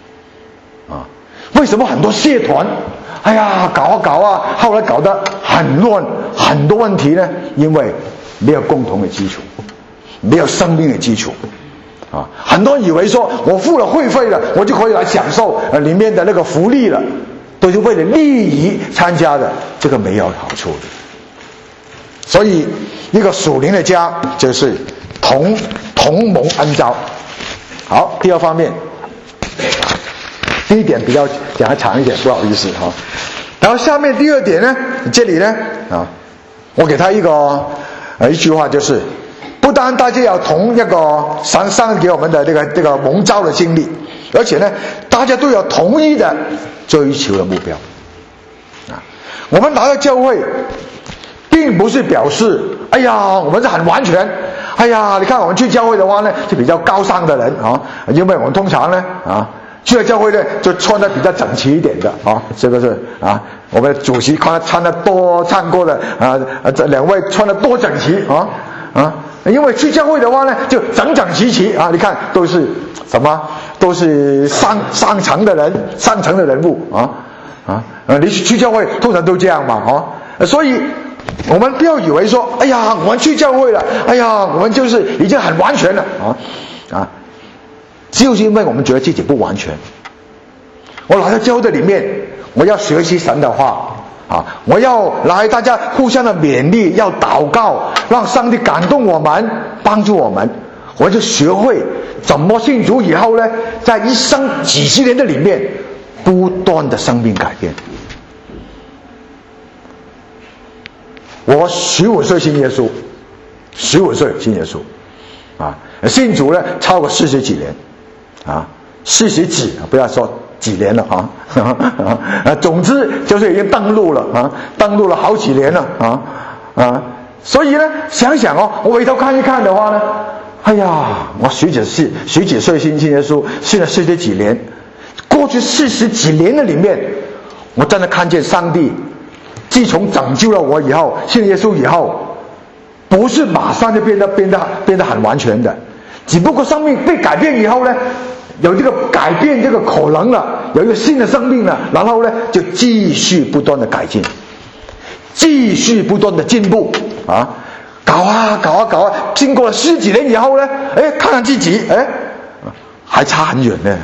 D: 为什么很多社团哎呀搞后来搞得很乱，很多问题呢？因为没有共同的基础，没有生命的基础很多人以为说我付了会费了，我就可以来享受里面的那个福利了，都是为了利益参加的，这个没有好处的。所以一个属灵的家就是同蒙恩召。好，第二方面，第一点比较讲得长一点，不好意思然后下面第二点呢，这里呢我给他一句话，就是不单大家要同一个上给我们的这个蒙召的经历，而且呢大家都有同一的追求的目标我们来到教会并不是表示哎呀我们是很完全，哎呀你看我们去教会的话呢是比较高尚的人因为我们通常呢去了教会呢就穿得比较整齐一点的是不是我们的主席穿得多唱歌的这两位穿得多整齐因为去教会的话呢就整齐齐你看都是什么，都是上层的人物你去教会通常都这样嘛所以我们不要以为说哎呀我们去教会了，哎呀我们就是已经很完全了就是因为我们觉得自己不完全。我来到教会的里面，我要学习神的话啊，我要来大家互相的勉励，要祷告，让上帝感动我们，帮助我们。我就学会怎么信主以后呢，在一生几十年的里面，不断的生命改变。我15岁信耶稣，15岁信耶稣，啊，信主呢超过40几年，啊，40几，不要说几年了啊，总之就是已经登陆了啊，登陆了好几年了啊，所以呢，想想哦，我回头看一看的话呢，哎呀，我十几岁信耶稣，信了40几年，过去40几年的里面，我真的看见上帝自从拯救了我以后，信耶稣以后，不是马上就变得很完全的，只不过生命被改变以后呢，有这个改变这个可能了，有一个新的生命了，然后呢就继续不断的改进，继续不断的进步啊，搞啊，经过了10几年以后呢，看看自己，还差很远呢，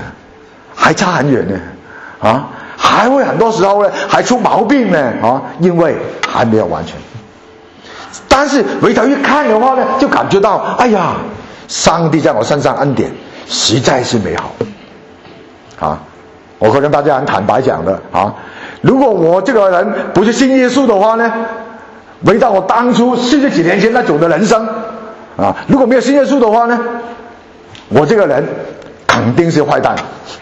D: 啊，还会很多时候呢还出毛病呢啊，因为还没有完全。但是回头一看的话呢，就感觉到，哎呀，上帝在我身上恩典实在是美好啊！我会跟大家很坦白讲的啊，如果我这个人不是信耶稣的话呢，回到我当初40几年前那种的人生啊，如果没有信耶稣的话呢，我这个人肯定是坏蛋。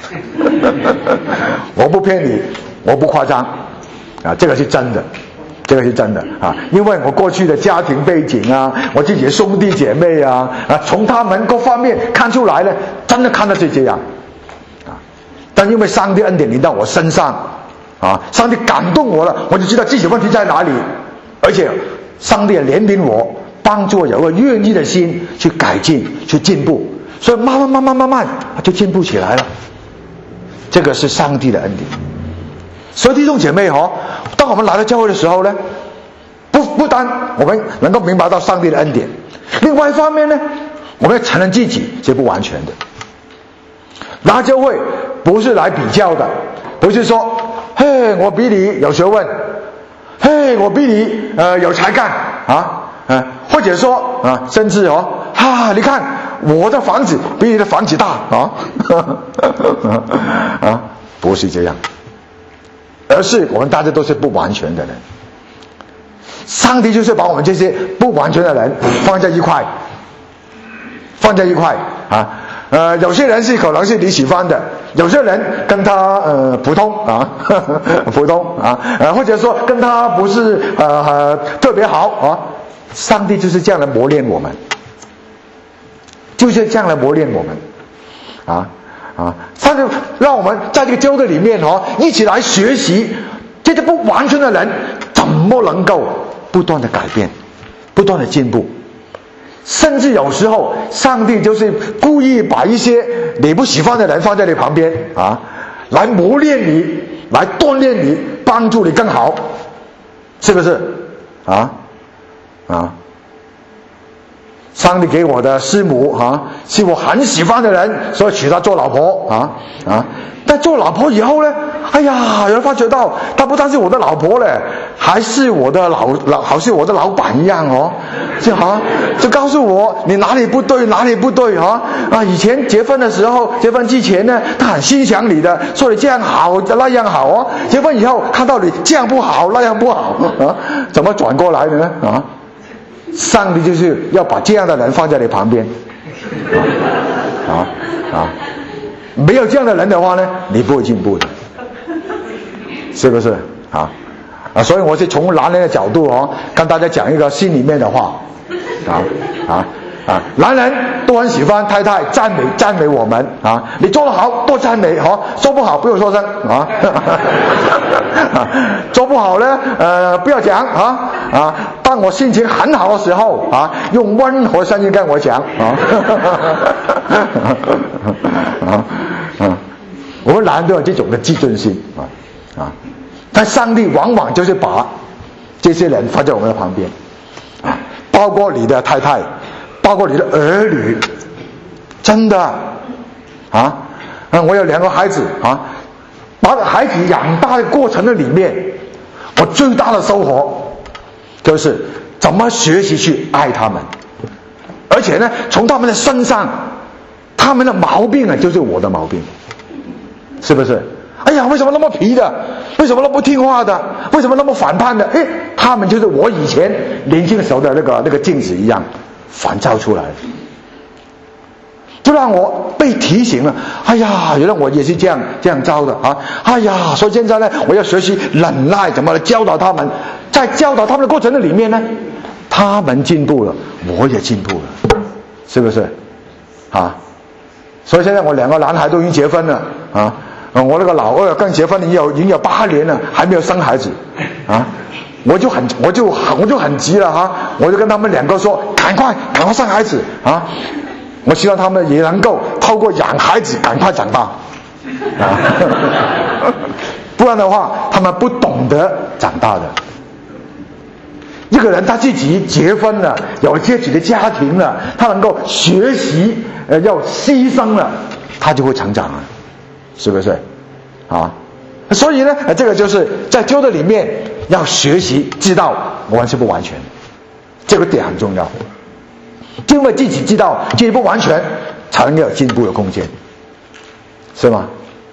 D: 我不骗你，我不夸张啊，这个是真的。啊，因为我过去的家庭背景啊，我自己的兄弟姐妹啊，从他们各方面看出来呢，真的看到是这样啊。但因为上帝恩典临到我身上啊，上帝感动我了，我就知道自己问题在哪里，而且上帝也怜悯我，帮助我有个愿意的心去改进去进步，所以慢慢就进步起来了。这个是上帝的恩典。所以弟兄姐妹当我们来到教会的时候呢，不单我们能够明白到上帝的恩典，另外一方面呢，我们要承认自己是不完全的。来教会不是来比较的，不是说嘿我比你有学问，嘿我比你有才干啊，或者说啊，甚至你看我的房子比你的房子大啊，不是这样。而是我们大家都是不完全的人，上帝就是把我们这些不完全的人放在一块啊，有些人是可能是你喜欢的，有些人跟他普通啊，或者说跟他不是特别好啊，上帝就是这样来磨练我们，上帝让我们在这个教会里面一起来学习这些不完全的人怎么能够不断的改变，不断的进步，甚至有时候上帝就是故意把一些你不喜欢的人放在你旁边啊，来磨练你，来锻炼你，帮助你更好，是不是啊？上帝给我的师母是我很喜欢的人，所以娶她做老婆但做老婆以后呢，哎呀，有人发觉到她不但是我的老婆了，还是我的好像我的老板一样就告诉我你哪里不对以前结婚之前呢，她很欣赏你的，说你这样好那样好结婚以后看到你这样不好那样不好怎么转过来的呢上帝就是要把这样的人放在你旁边没有这样的人的话呢，你不会进步的，是不是所以我是从男人的角度跟大家讲一个心里面的话男人都很喜欢太太赞美我们你做得好多赞美做不好不用说声做不好呢不要讲当我心情很好的时候用温和声音跟我讲我们男人都有这种的自尊心但上帝往往就是把这些人放在我们的旁边包括你的太太，包括你的儿女，真的我有2个孩子把孩子养大的过程的里面，我最大的收获就是怎么学习去爱他们，而且呢，从他们的身上，他们的毛病就是我的毛病，是不是？哎呀，为什么那么皮的？为什么那么不听话的？为什么那么反叛的？他们就是我以前年轻的时候的那个镜子一样反照出来的，就让我被提醒了。哎呀，原来我也是这样糟的哎呀，所以现在呢，我要学习忍耐，怎么来教导他们。在教导他们的过程的里面呢，他们进步了，我也进步了，是不是？所以现在我2个男孩都已经结婚了我那个老二刚结婚已经有8年了，还没有生孩子我就很急了我就跟他们2个说，赶快生孩子我希望他们也能够透过养孩子赶快长大不然的话他们不懂得长大的。一个人他自己结婚了，有自己的家庭了，他能够学习要牺牲了，他就会成长了，是不是所以呢，这个就是在旧的里面要学习知道我们是不完全，这个点很重要，因为自己知道自己不完全，才能有进步的空间，是吗？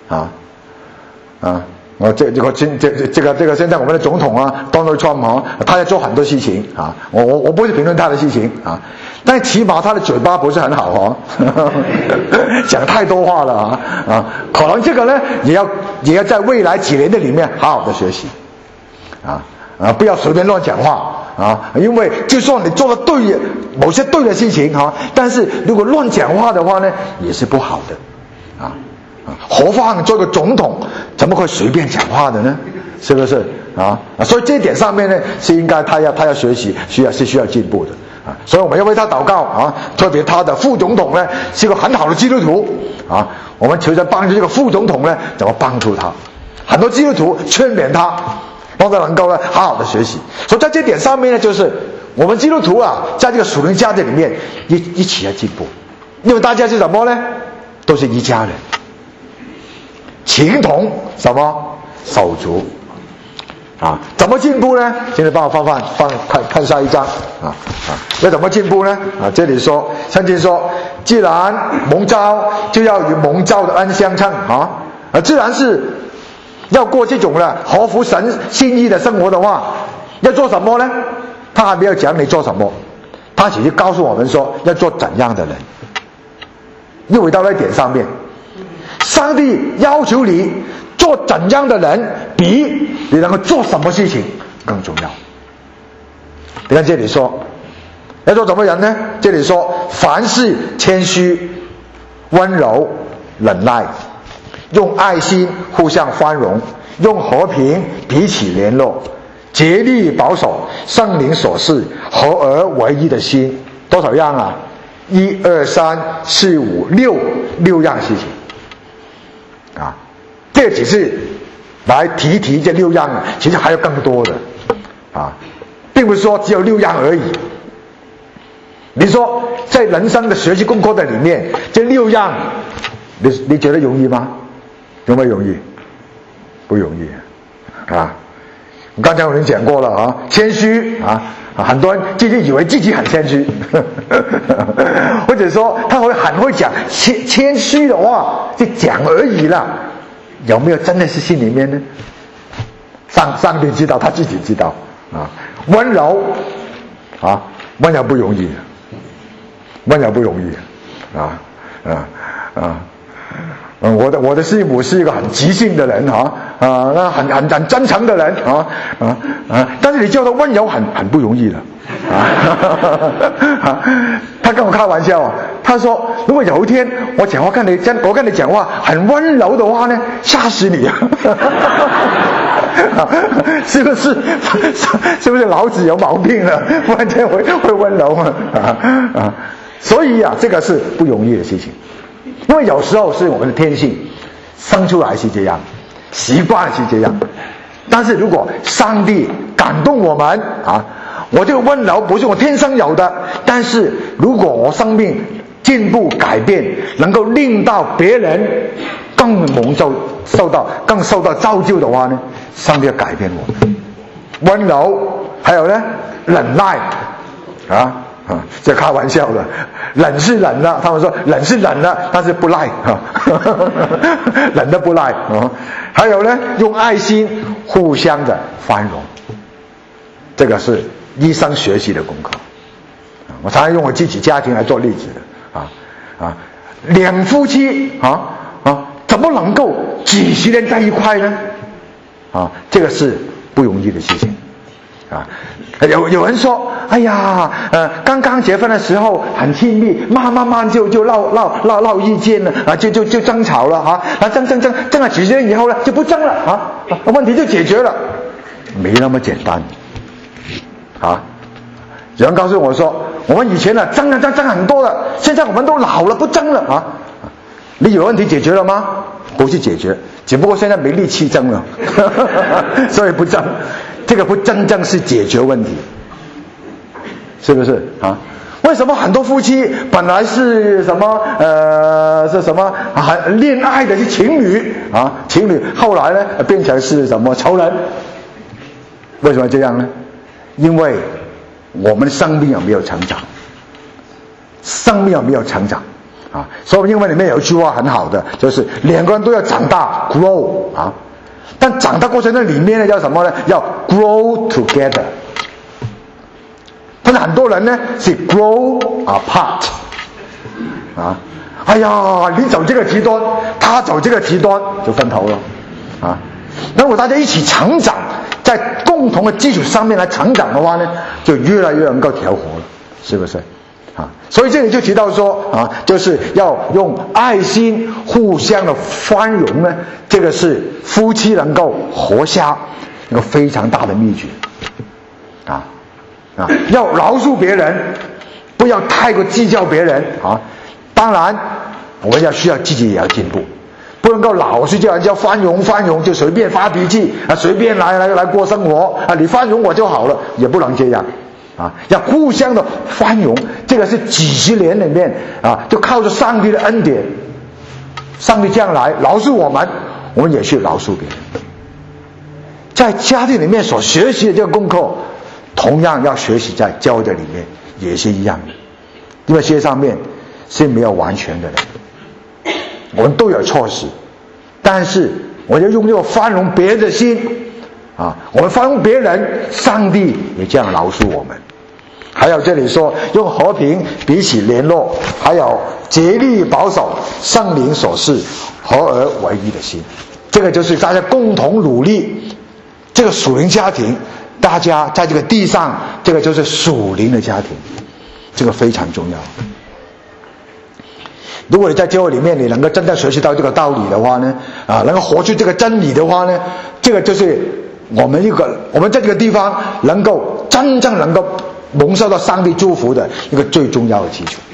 D: 这个现在我们的总统Donald Trump 他在做很多事情我不是评论他的事情但起码他的嘴巴不是很好讲太多话了可能这个呢也要在未来几年的里面好好的学习不要随便乱讲话因为就算你做了某些对的事情但是如果乱讲话的话呢，也是不好的何况做个总统怎么会随便讲话的呢？是不是所以这一点上面呢，是应该他要学习，需要进步的所以我们要为他祷告特别他的副总统呢是个很好的基督徒我们求神帮助这个副总统呢怎么帮助他，很多基督徒劝勉他，让他能够呢好好的学习。所以在这点上面呢，就是我们基督徒在这个属灵家庭里面一起要进步，因为大家是什么呢？都是一家人，情同什么手足怎么进步呢？现在帮我看下一章要怎么进步呢？这里说圣经说，既然蒙召，就要与蒙召的恩相称自然是要过这种合乎神心意的生活的话，要做什么呢？他还没有讲你做什么，他只是告诉我们说要做怎样的人。又回到那点上面，上帝要求你做怎样的人，比你能够做什么事情更重要。你看这里说要做什么人呢？这里说凡事谦虚、温柔、忍耐，用爱心互相宽容，用和平彼此联络，竭力保守圣灵所示合而为一的心。多少样1、2、3、4、5、6样事情这只是来提这6样其实还有更多的并不是说只有6样而已。你说在人生的学习功课的里面，这6样你觉得容易吗？容不容易？不容易刚才我们讲过了谦虚很多人自己以为自己很谦虚或者说他很会讲谦虚的话，就讲而已了，有没有真的是心里面呢？上帝知道，他自己知道温柔温柔不容易，温柔不容易我的师母是一个很急性的人很真诚的人但是你叫他温柔很不容易的他跟我开玩笑他说如果有一天我跟你讲话很温柔的话呢，吓死你是不是老子有毛病了？不然这会温柔所以这个是不容易的事情，因为有时候是我们的天性，生出来是这样，习惯是这样。但是如果上帝感动我们我这个温柔不是我天生有的，但是如果我生命进步改变，能够令到别人更更受到造就的话呢，上帝要改变我们。温柔，还有呢忍耐这开玩笑的，忍是忍了，他们说忍是忍了，但是不赖忍的不赖还有呢用爱心互相的宽容，这个是医生学习的功课我常常用我自己家庭来做例子的两夫妻怎么能够几十年在一块呢这个是不容易的事情有人说哎呀刚刚结婚的时候很亲密，慢慢就闹意见了就争吵了争了几十年以后呢就不争了问题就解决了，没那么简单有人告诉我说我们以前呢争很多了，现在我们都老了不争了你有问题解决了吗？不是解决，只不过现在没力气争了所以不争，这个不真正是解决问题，是不是为什么很多夫妻本来是什么恋爱的是情侣后来呢变成是什么仇人？为什么这样呢？因为我们生命有没有成长，所以英文里面有一句话很好的，就是两个人都要长大 grow 但长大过程的里面呢叫什么呢？要 grow together。但是很多人呢是 grow apart 哎呀你走这个极端，他走这个极端，就分头了如果大家一起成长，在共同的基础上面来成长的话呢，就越来越能够调和了，是不是所以这里就提到说就是要用爱心互相的宽容呢，这个是夫妻能够活下一个非常大的秘诀要饶恕别人，不要太过计较别人当然我们需要自己也要进步，不能够老是叫人家宽容就随便发脾气随便来过生活你宽容我就好了，也不能这样要互相的宽容，这个是几十年里面就靠着上帝的恩典，上帝这样来饶恕我们，我们也去饶恕别人。在家庭里面所学习的这个功课，同样要学习在教会的里面也是一样的，因为世界上面是没有完全的人，我们都有错失，但是我要用这个宽容别人的心我们宽容别人，上帝也这样饶恕我们。还有这里说用和平彼此联络，还有竭力保守圣灵所示合而为一的心，这个就是大家共同努力，这个属灵家庭，大家在这个地上，这个就是属灵的家庭，这个非常重要。如果你在教会里面你能够真正学习到这个道理的话呢能够活出这个真理的话呢，这个就是我们在这个地方能够真正能够蒙受到上帝祝福的一个最重要的基础。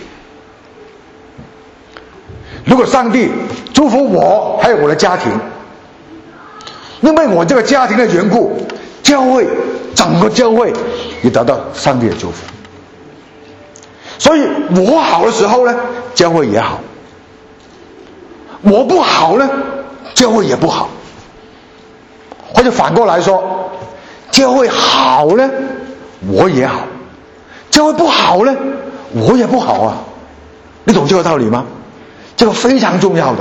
D: 如果上帝祝福我还有我的家庭，因为我这个家庭的缘故，整个教会也得到上帝的祝福，所以我好的时候呢教会也好，我不好呢教会也不好，或者反过来说，教会好呢我也好，教会不好呢我也不好你懂这个道理吗？这个非常重要的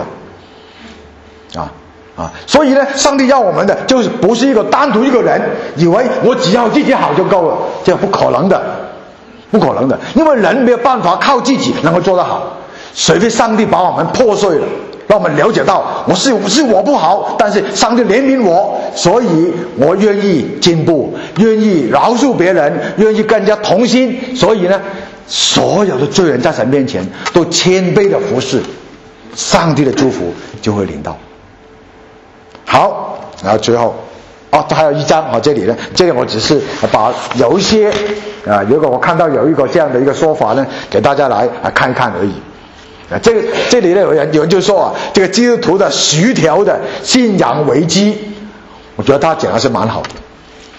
D: 所以呢上帝要我们的就是不是一个单独一个人以为我只要自己好就够了，这个不可能的，因为人没有办法靠自己能够做得好，除非上帝把我们破碎了，让我们了解到是我不好，但是上帝怜悯我，所以我愿意进步，愿意饶恕别人，愿意跟人家同心，所以呢所有的罪人在神面前都谦卑的服侍，上帝的祝福就会临到。好，然后最后还有一章这里呢，这里我只是把有一些如果我看到有一个这样的一个说法呢，给大家来看一看而已。这里呢有人就说这个基督徒的10条的信仰危机，我觉得他讲的是蛮好的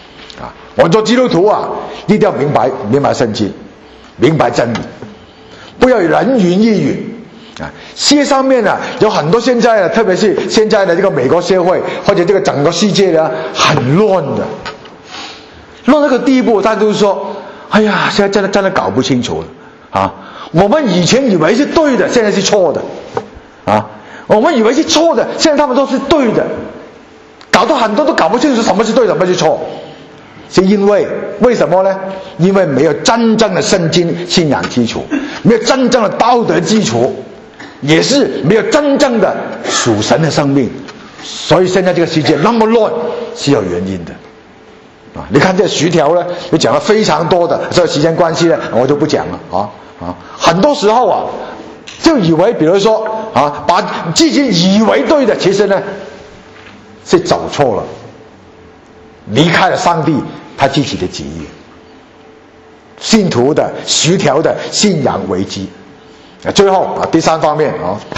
D: 我做基督徒一定要明白圣经，明白真理。 不要人云亦云啊。世界上面呢有很多现在特别是现在的这个美国社会或者这个整个世界呢很乱的，乱到这个地步，大家都说，哎呀，现在真的搞不清楚了啊！我们以前以为是对的，现在是错的啊！我们以为是错的，现在他们都是对的，搞到很多都搞不清楚什么是对，什么是错。是因为什么呢？因为没有真正的圣经信仰基础，没有真正的道德基础，也是没有真正的属神的生命，所以现在这个世界那么乱是有原因的啊！你看这10条呢，就讲了非常多的，这时间关系呢，我就不讲了啊。很多时候啊，就以为，比如说啊，把自己以为对的，其实呢是走错了，离开了上帝他自己的旨意。信徒的10条的信仰危机。最后啊，第三方面，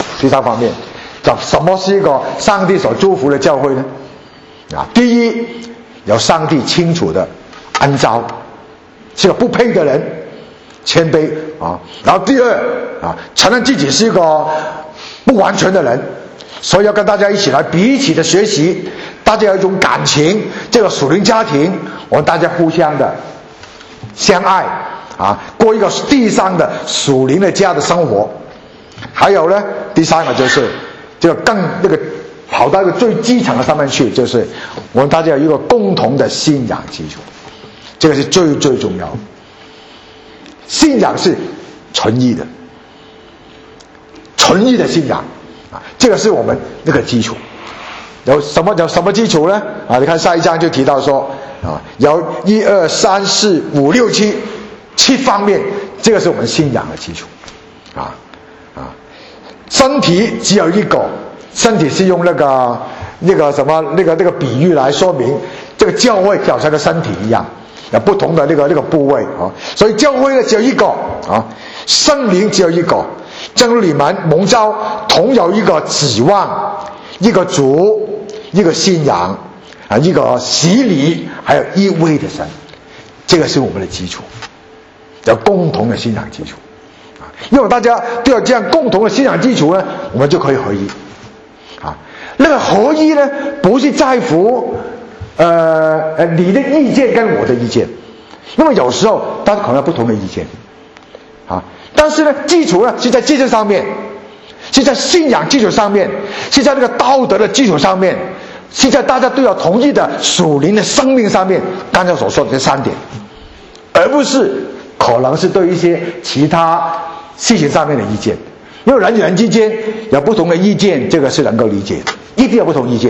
D: 什么是一个上帝所祝福的教会呢？第一，有上帝清楚的恩召，是个不配的人，谦卑啊。然后第二啊，承认自己是一个不完全的人，所以要跟大家一起来彼此的学习，大家有一种感情，这个属灵家庭，我们大家互相的相爱啊，过一个地上的属灵的家的生活。还有呢，第三个就是这个跑到一个最基层的上面去，就是我们大家有一个共同的信仰基础，这个是最重要的。信仰是纯一的信仰啊，这个是我们那个基础。有什么基础呢？啊，你看下一章就提到说啊，有1、2、3、4、5、6、7方面，这个是我们信仰的基础啊。身体只有一个，身体是用那个比喻来说明，这个教会就好像个身体一样，有不同的那个部位啊。所以教会呢只有一个啊，圣灵只有一个，正如你们蒙召同有一个指望，一个主，一个信仰啊，一个洗礼，还有一位的神，这个是我们的基础，有共同的信仰基础。因为大家都有这样共同的信仰基础呢，我们就可以合一啊。那个合一呢，不是在乎你的意见跟我的意见，因为有时候大家可能有不同的意见啊。但是呢，基础呢是在技术上面，是在信仰基础上面，是在那个道德的基础上面，是在大家都有同意的属灵的生命上面。刚才所说的这3点，而不是可能是对一些其他事情上面的意见。因为人与人之间有不同的意见，这个是能够理解的，一定有不同意见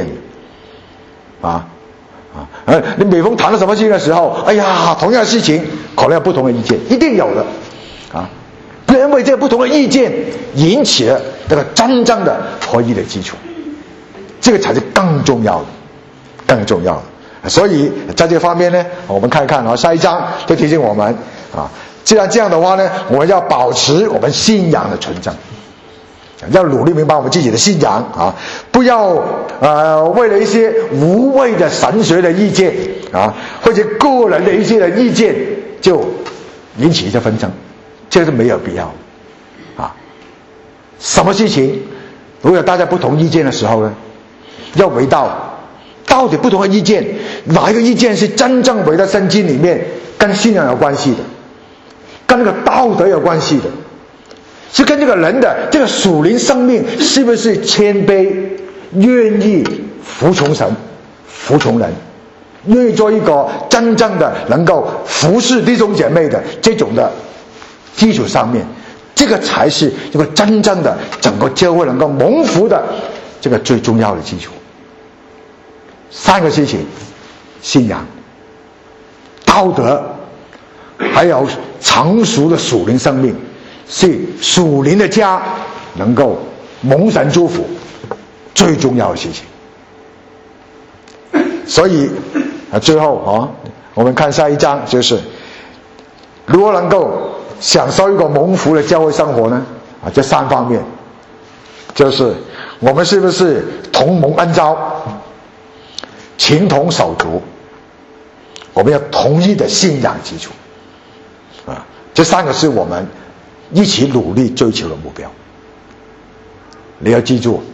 D: 你每逢谈到什么事情的时候，哎呀，同样的事情可能有不同的意见，一定有的因为这个不同的意见引起了这个真正的合一的基础，这个才是更重要的。所以在这方面呢，我们看一看下一章就提醒我们既然这样的话呢，我们要保持我们信仰的纯正，要努力明白我们自己的信仰不要为了一些无谓的神学的意见或者个人的一些的意见就引起一些纷争，这是没有必要什么事情如果大家不同意见的时候呢，要围到底不同的意见，哪一个意见是真正围到圣经里面跟信仰有关系的，跟那个道德有关系的，是跟这个人的这个属灵生命是不是谦卑，愿意服从神，服从人，愿意做一个真正的能够服侍弟兄姐妹的这种的基础上面，这个才是一个真正的整个教会能够蒙福的这个最重要的基础。3个事情：信仰、道德，还有成熟的属灵生命，是属灵的家能够蒙神祝福最重要的事情。所以最后我们看下一章，就是如何能够享受一个蒙福的教会生活呢？这3方面，就是我们是不是同蒙恩召，情同手足，我们要同一的信仰基础这3个是我们一起努力追求的目标。你要记住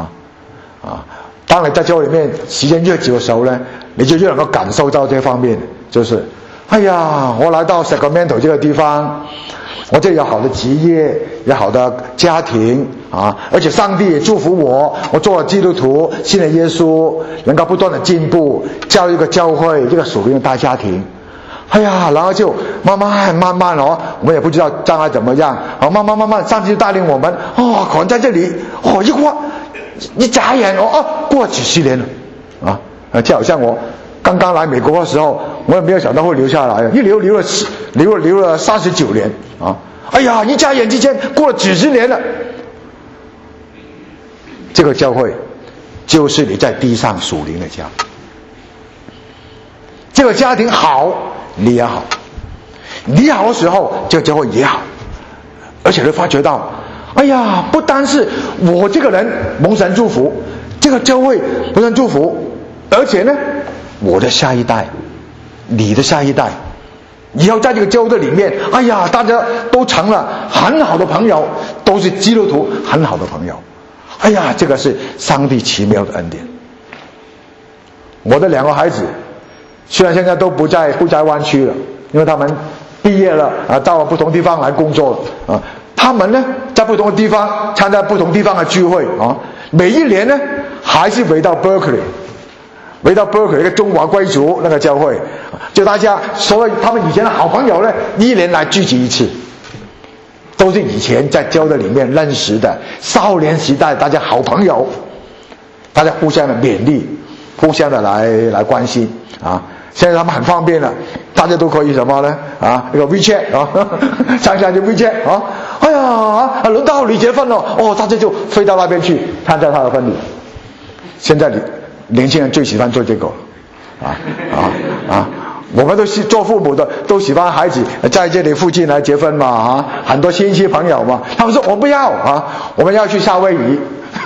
D: 当你在教会里面时间越久的时候呢，你就越能够感受到这方面，就是哎呀，我来到 Sacramento 这个地方，我这有好的职业，有好的家庭而且上帝也祝福我做了基督徒，信了耶稣，能够不断的进步，教育一个教会，这个属灵的大家庭。哎呀，然后就慢慢我们也不知道将来怎么样慢慢上帝就带领我们可能在这里一过一眨眼过了几十年了就好像我刚刚来美国的时候，我也没有想到会留下来，一留了39年哎呀，一眨眼之间过了几十年了。这个教会就是你在地上属灵的家，这个家庭好，你也好，你好的时候这个教会也好，而且会发觉到哎呀，不单是我这个人蒙神祝福，这个教会蒙神祝福，而且呢我的下一代，你的下一代以后在这个教会里面，哎呀，大家都成了很好的朋友，都是基督徒很好的朋友。哎呀，这个是上帝奇妙的恩典。我的2个孩子虽然现在都不在湾区了，因为他们毕业了到了不同地方来工作了他们呢在不同的地方参加不同地方的聚会每一年呢还是回到 Berkeley 一个中华贵族那个教会，就大家所谓他们以前的好朋友呢，1年来聚集一次，都是以前在教会里面认识的少年时代大家好朋友，大家互相的勉励，互相的来关心现在他们很方便了，大家都可以什么呢那个 WeChat 想想就 WeChat 哎呀轮到你结婚了大家就飞到那边去参加他的婚礼。现在年轻人最喜欢做这个我们都是做父母的都喜欢孩子在这里附近来结婚嘛很多亲戚朋友嘛，他们说我不要我们要去夏威夷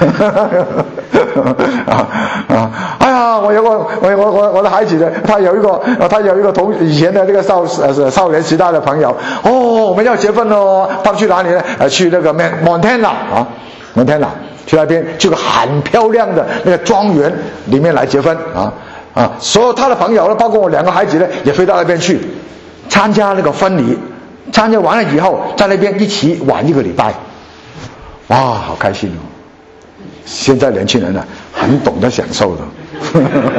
D: 哎呀，我的孩子呢，他有一个以前的这个少年时代的朋友我们要结婚了他们去哪里呢去那个 Montana 去那边去个很漂亮的那个庄园里面来结婚所有他的朋友呢，包括我2个孩子呢，也飞到那边去参加那个婚礼，参加完了以后在那边一起玩1个礼拜，哇，好开心现在年轻人呢很懂得享受的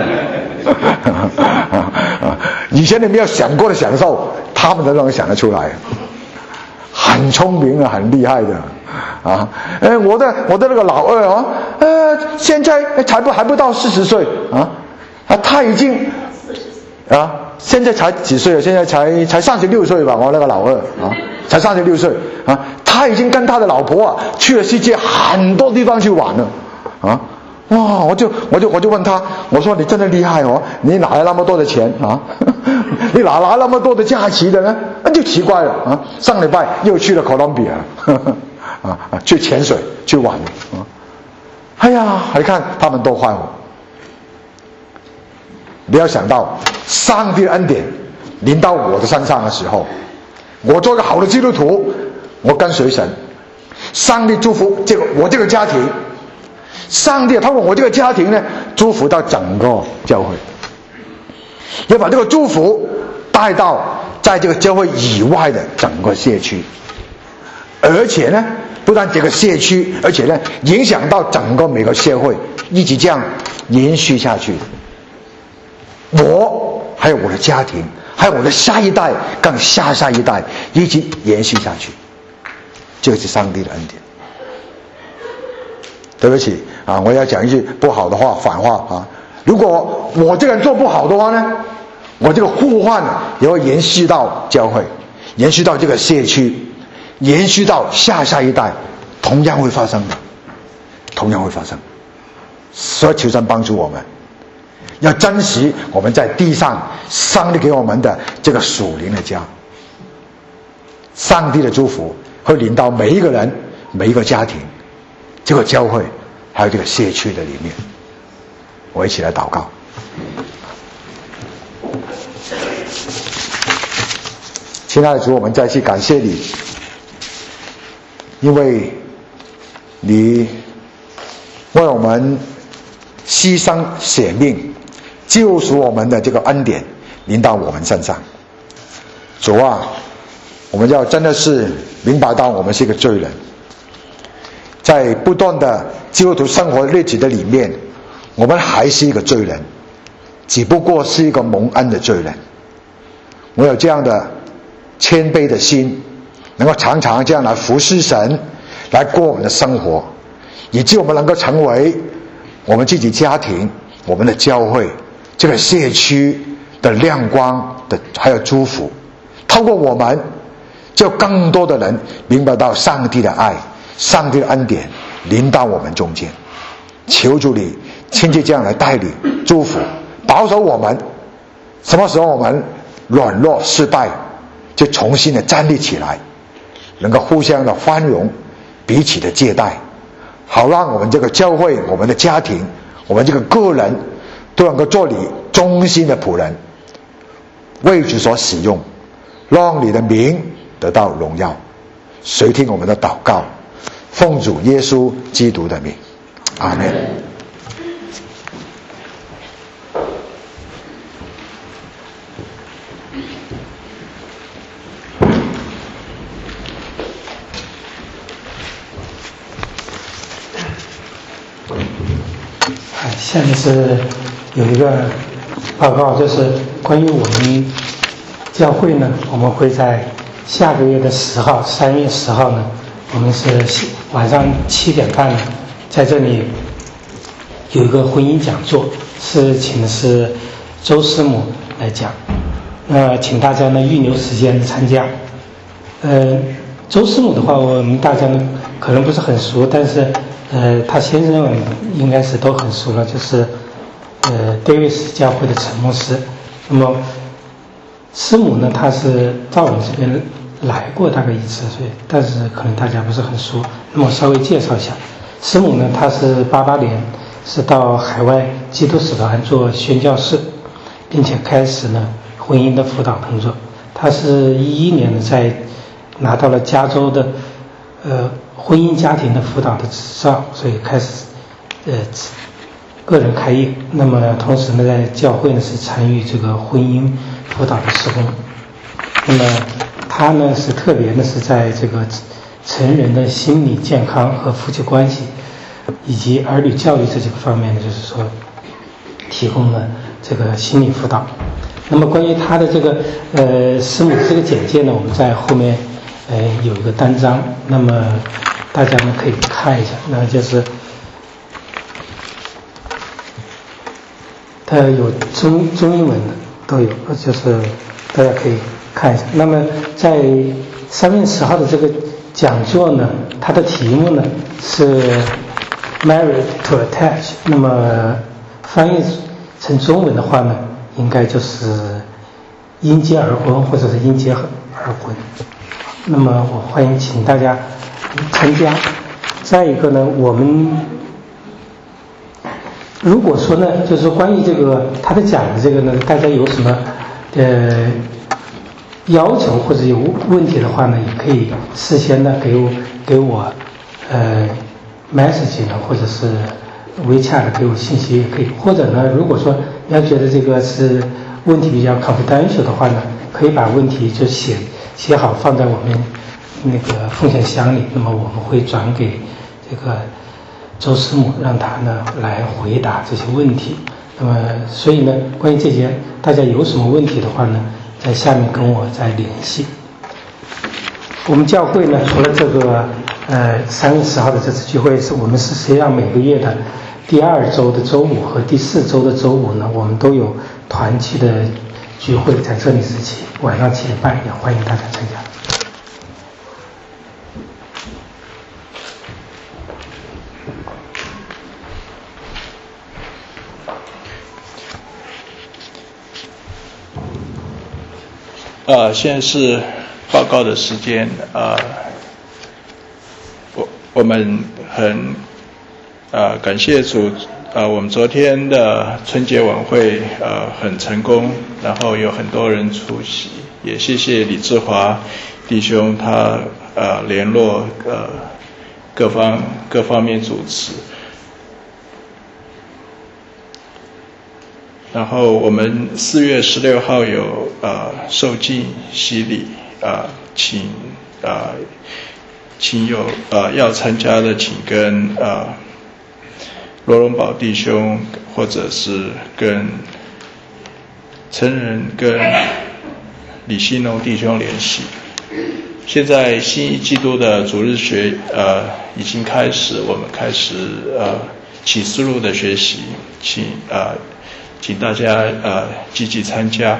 D: 以前你没有想过的享受，他们都能想得出来，很聪明很厉害的我的那个老二现在还不到40岁他已经现在才几岁了？现在才36岁吧，我那个老二才36岁他已经跟他的老婆去了世界很多地方去玩了哇！我就问他，我说你真的厉害你哪来那么多的钱你哪来那么多的假期的呢？那就奇怪了上礼拜又去了哥伦比亚去潜水去玩哎呀，你看他们多快活！你要想到上帝的恩典临到我的身上的时候，我做一个好的基督徒，我跟随神，上帝祝福我这个家庭，上帝通过我这个家庭呢祝福到整个教会，也把这个祝福带到在这个教会以外的整个社区，而且呢不但这个社区，而且呢影响到整个每个社会，一直这样延续下去，我还有我的家庭，还有我的下一代，更下一代，一直延续下去，这个是上帝的恩典。对不起我要讲一句不好的话，反话如果我这个人做不好的话呢，我这个呼唤也会延续到教会，延续到这个社区，延续到下一代，同样会发生的，同样会发生。所以求神帮助我们，要珍惜我们在地上上帝给我们的这个属灵的家，上帝的祝福会临到每一个人，每一个家庭，这个教会还有这个社区的里面。我一起来祷告。亲爱的主，我们再次感谢你， 因为你为我们牺牲舍命，救赎我们的这个恩典临到我们身上。主啊，我们要真的是明白到我们是一个罪人，在不断的基督徒生活日子的里面，我们还是一个罪人，只不过是一个蒙恩的罪人。我有这样的谦卑的心，能够常常这样来服侍神，来过我们的生活，以致我们能够成为我们自己家庭、我们的教会、这个社区的亮光的，还有祝福。透过我们，就更多的人明白到上帝的爱、上帝的恩典临到我们中间。求主你亲自这样来带领、祝福、保守我们。什么时候我们软弱失败，就重新的站立起来，能够互相的宽容，彼此的接待，好让我们这个教会、我们的家庭、我们这个个人都能够做你忠心的仆人，为主所使用，让你的名得到荣耀。垂听我们的祷告，奉主耶稣基督的名，阿们。
E: 下面是有一个报告，就是关于我们教会呢，我们会在下个月的10号，3月10号呢，我们是晚上7点半呢，在这里有一个婚姻讲座，是请的是周师母来讲，请大家呢预留时间参加。周师母的话，我们大家呢可能不是很熟，但是他先生应该是都很熟了，就是Davis 教会的陈牧师。那么师母呢，他是到我们这边来过大概1次，所以但是可能大家不是很熟。那么我稍微介绍一下，师母呢，他是88年是到海外基督使团做宣教士，并且开始呢婚姻的辅导工作。他是11年呢在拿到了加州的婚姻家庭的辅导的执照，所以开始个人开业。那么同时呢，在教会呢是参与这个婚姻辅导的事工。那么他呢是特别呢是在这个成人的心理健康和夫妻关系以及儿女教育这几个方面呢，就是说提供了这个心理辅导。那么关于他的这个师母的这个简介呢，我们在后面有一个单章，那么大家呢可以看一下，那就是它有中英文的都有，就是大家可以看一下。那么在3月10号的这个讲座呢，它的题目呢是 Married to Attach， 那么翻译成中文的话呢，应该就是因结而婚，或者是因结而婚。那么我欢迎请大家参加。再一个呢，我们如果说呢，就是关于这个他的讲的这个呢，大家有什么要求或者有问题的话呢，也可以事先呢给我message 呢，或者是 WeChat 给我信息也可以。或者呢，如果说你要觉得这个是问题比较 confidential 的话呢，可以把问题就写好放在我们那个奉献箱里，那么我们会转给这个周师母，让他呢来回答这些问题。那么所以呢，关于这些大家有什么问题的话呢，在下面跟我再联系。我们教会呢，除了这个3月10号的这次聚会，我们是实际上每个月的第2周的周5和第4周的周5呢，我们都有团契的聚会，在这里是晚上7点半，也欢迎大家参加。
B: 现在是报告的时间。我们很感谢主，我们昨天的春节晚会很成功，然后有很多人出席，也谢谢李志华弟兄他联络各方面主持。然后我们4月16号有受浸洗礼，请有要参加的，请跟罗荣宝弟兄或者是跟成人跟李信农弟兄联系。现在新一季度的主日学已经开始，我们开始启示录的学习，请大家积极参加。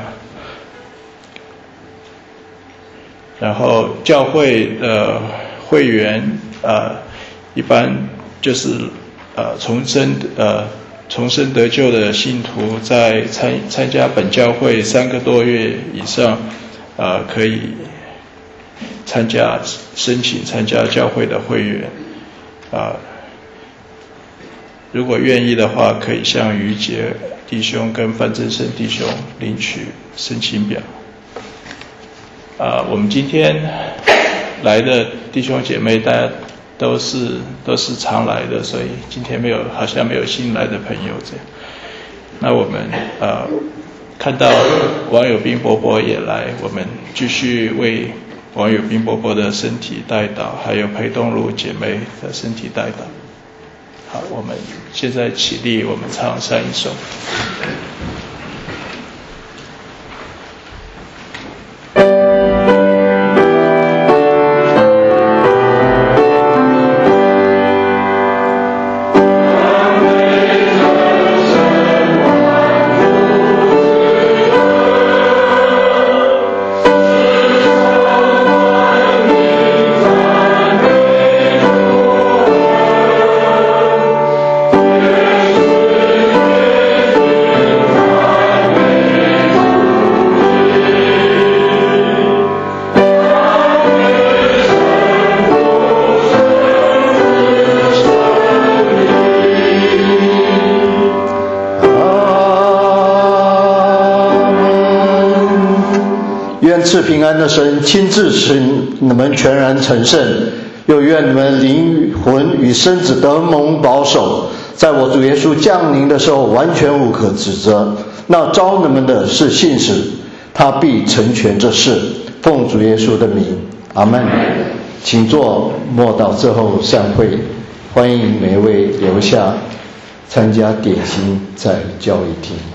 B: 然后教会的会员一般就是重生得救的信徒，在参加本教会3个多月以上，可以申请参加教会的会员。如果愿意的话，可以向于杰弟兄跟范振生弟兄领取申请表。我们今天来的弟兄姐妹，大家都是常来的，所以今天好像没有新来的朋友这样。那我们看到王友斌伯伯也来，我们继续为王友斌伯伯的身体代祷，还有裴东如姐妹的身体代祷。好，我们现在起立，我们唱上一首。
C: 赐平安的神亲自使你们全然成圣，又愿你们灵魂与身子得蒙保守，在我主耶稣降临的时候完全无可指责。那招你们的是信使，他必成全这事。奉主耶稣的名，阿们。请坐，默祷之后散会。欢迎每位留下参加点心在教育厅。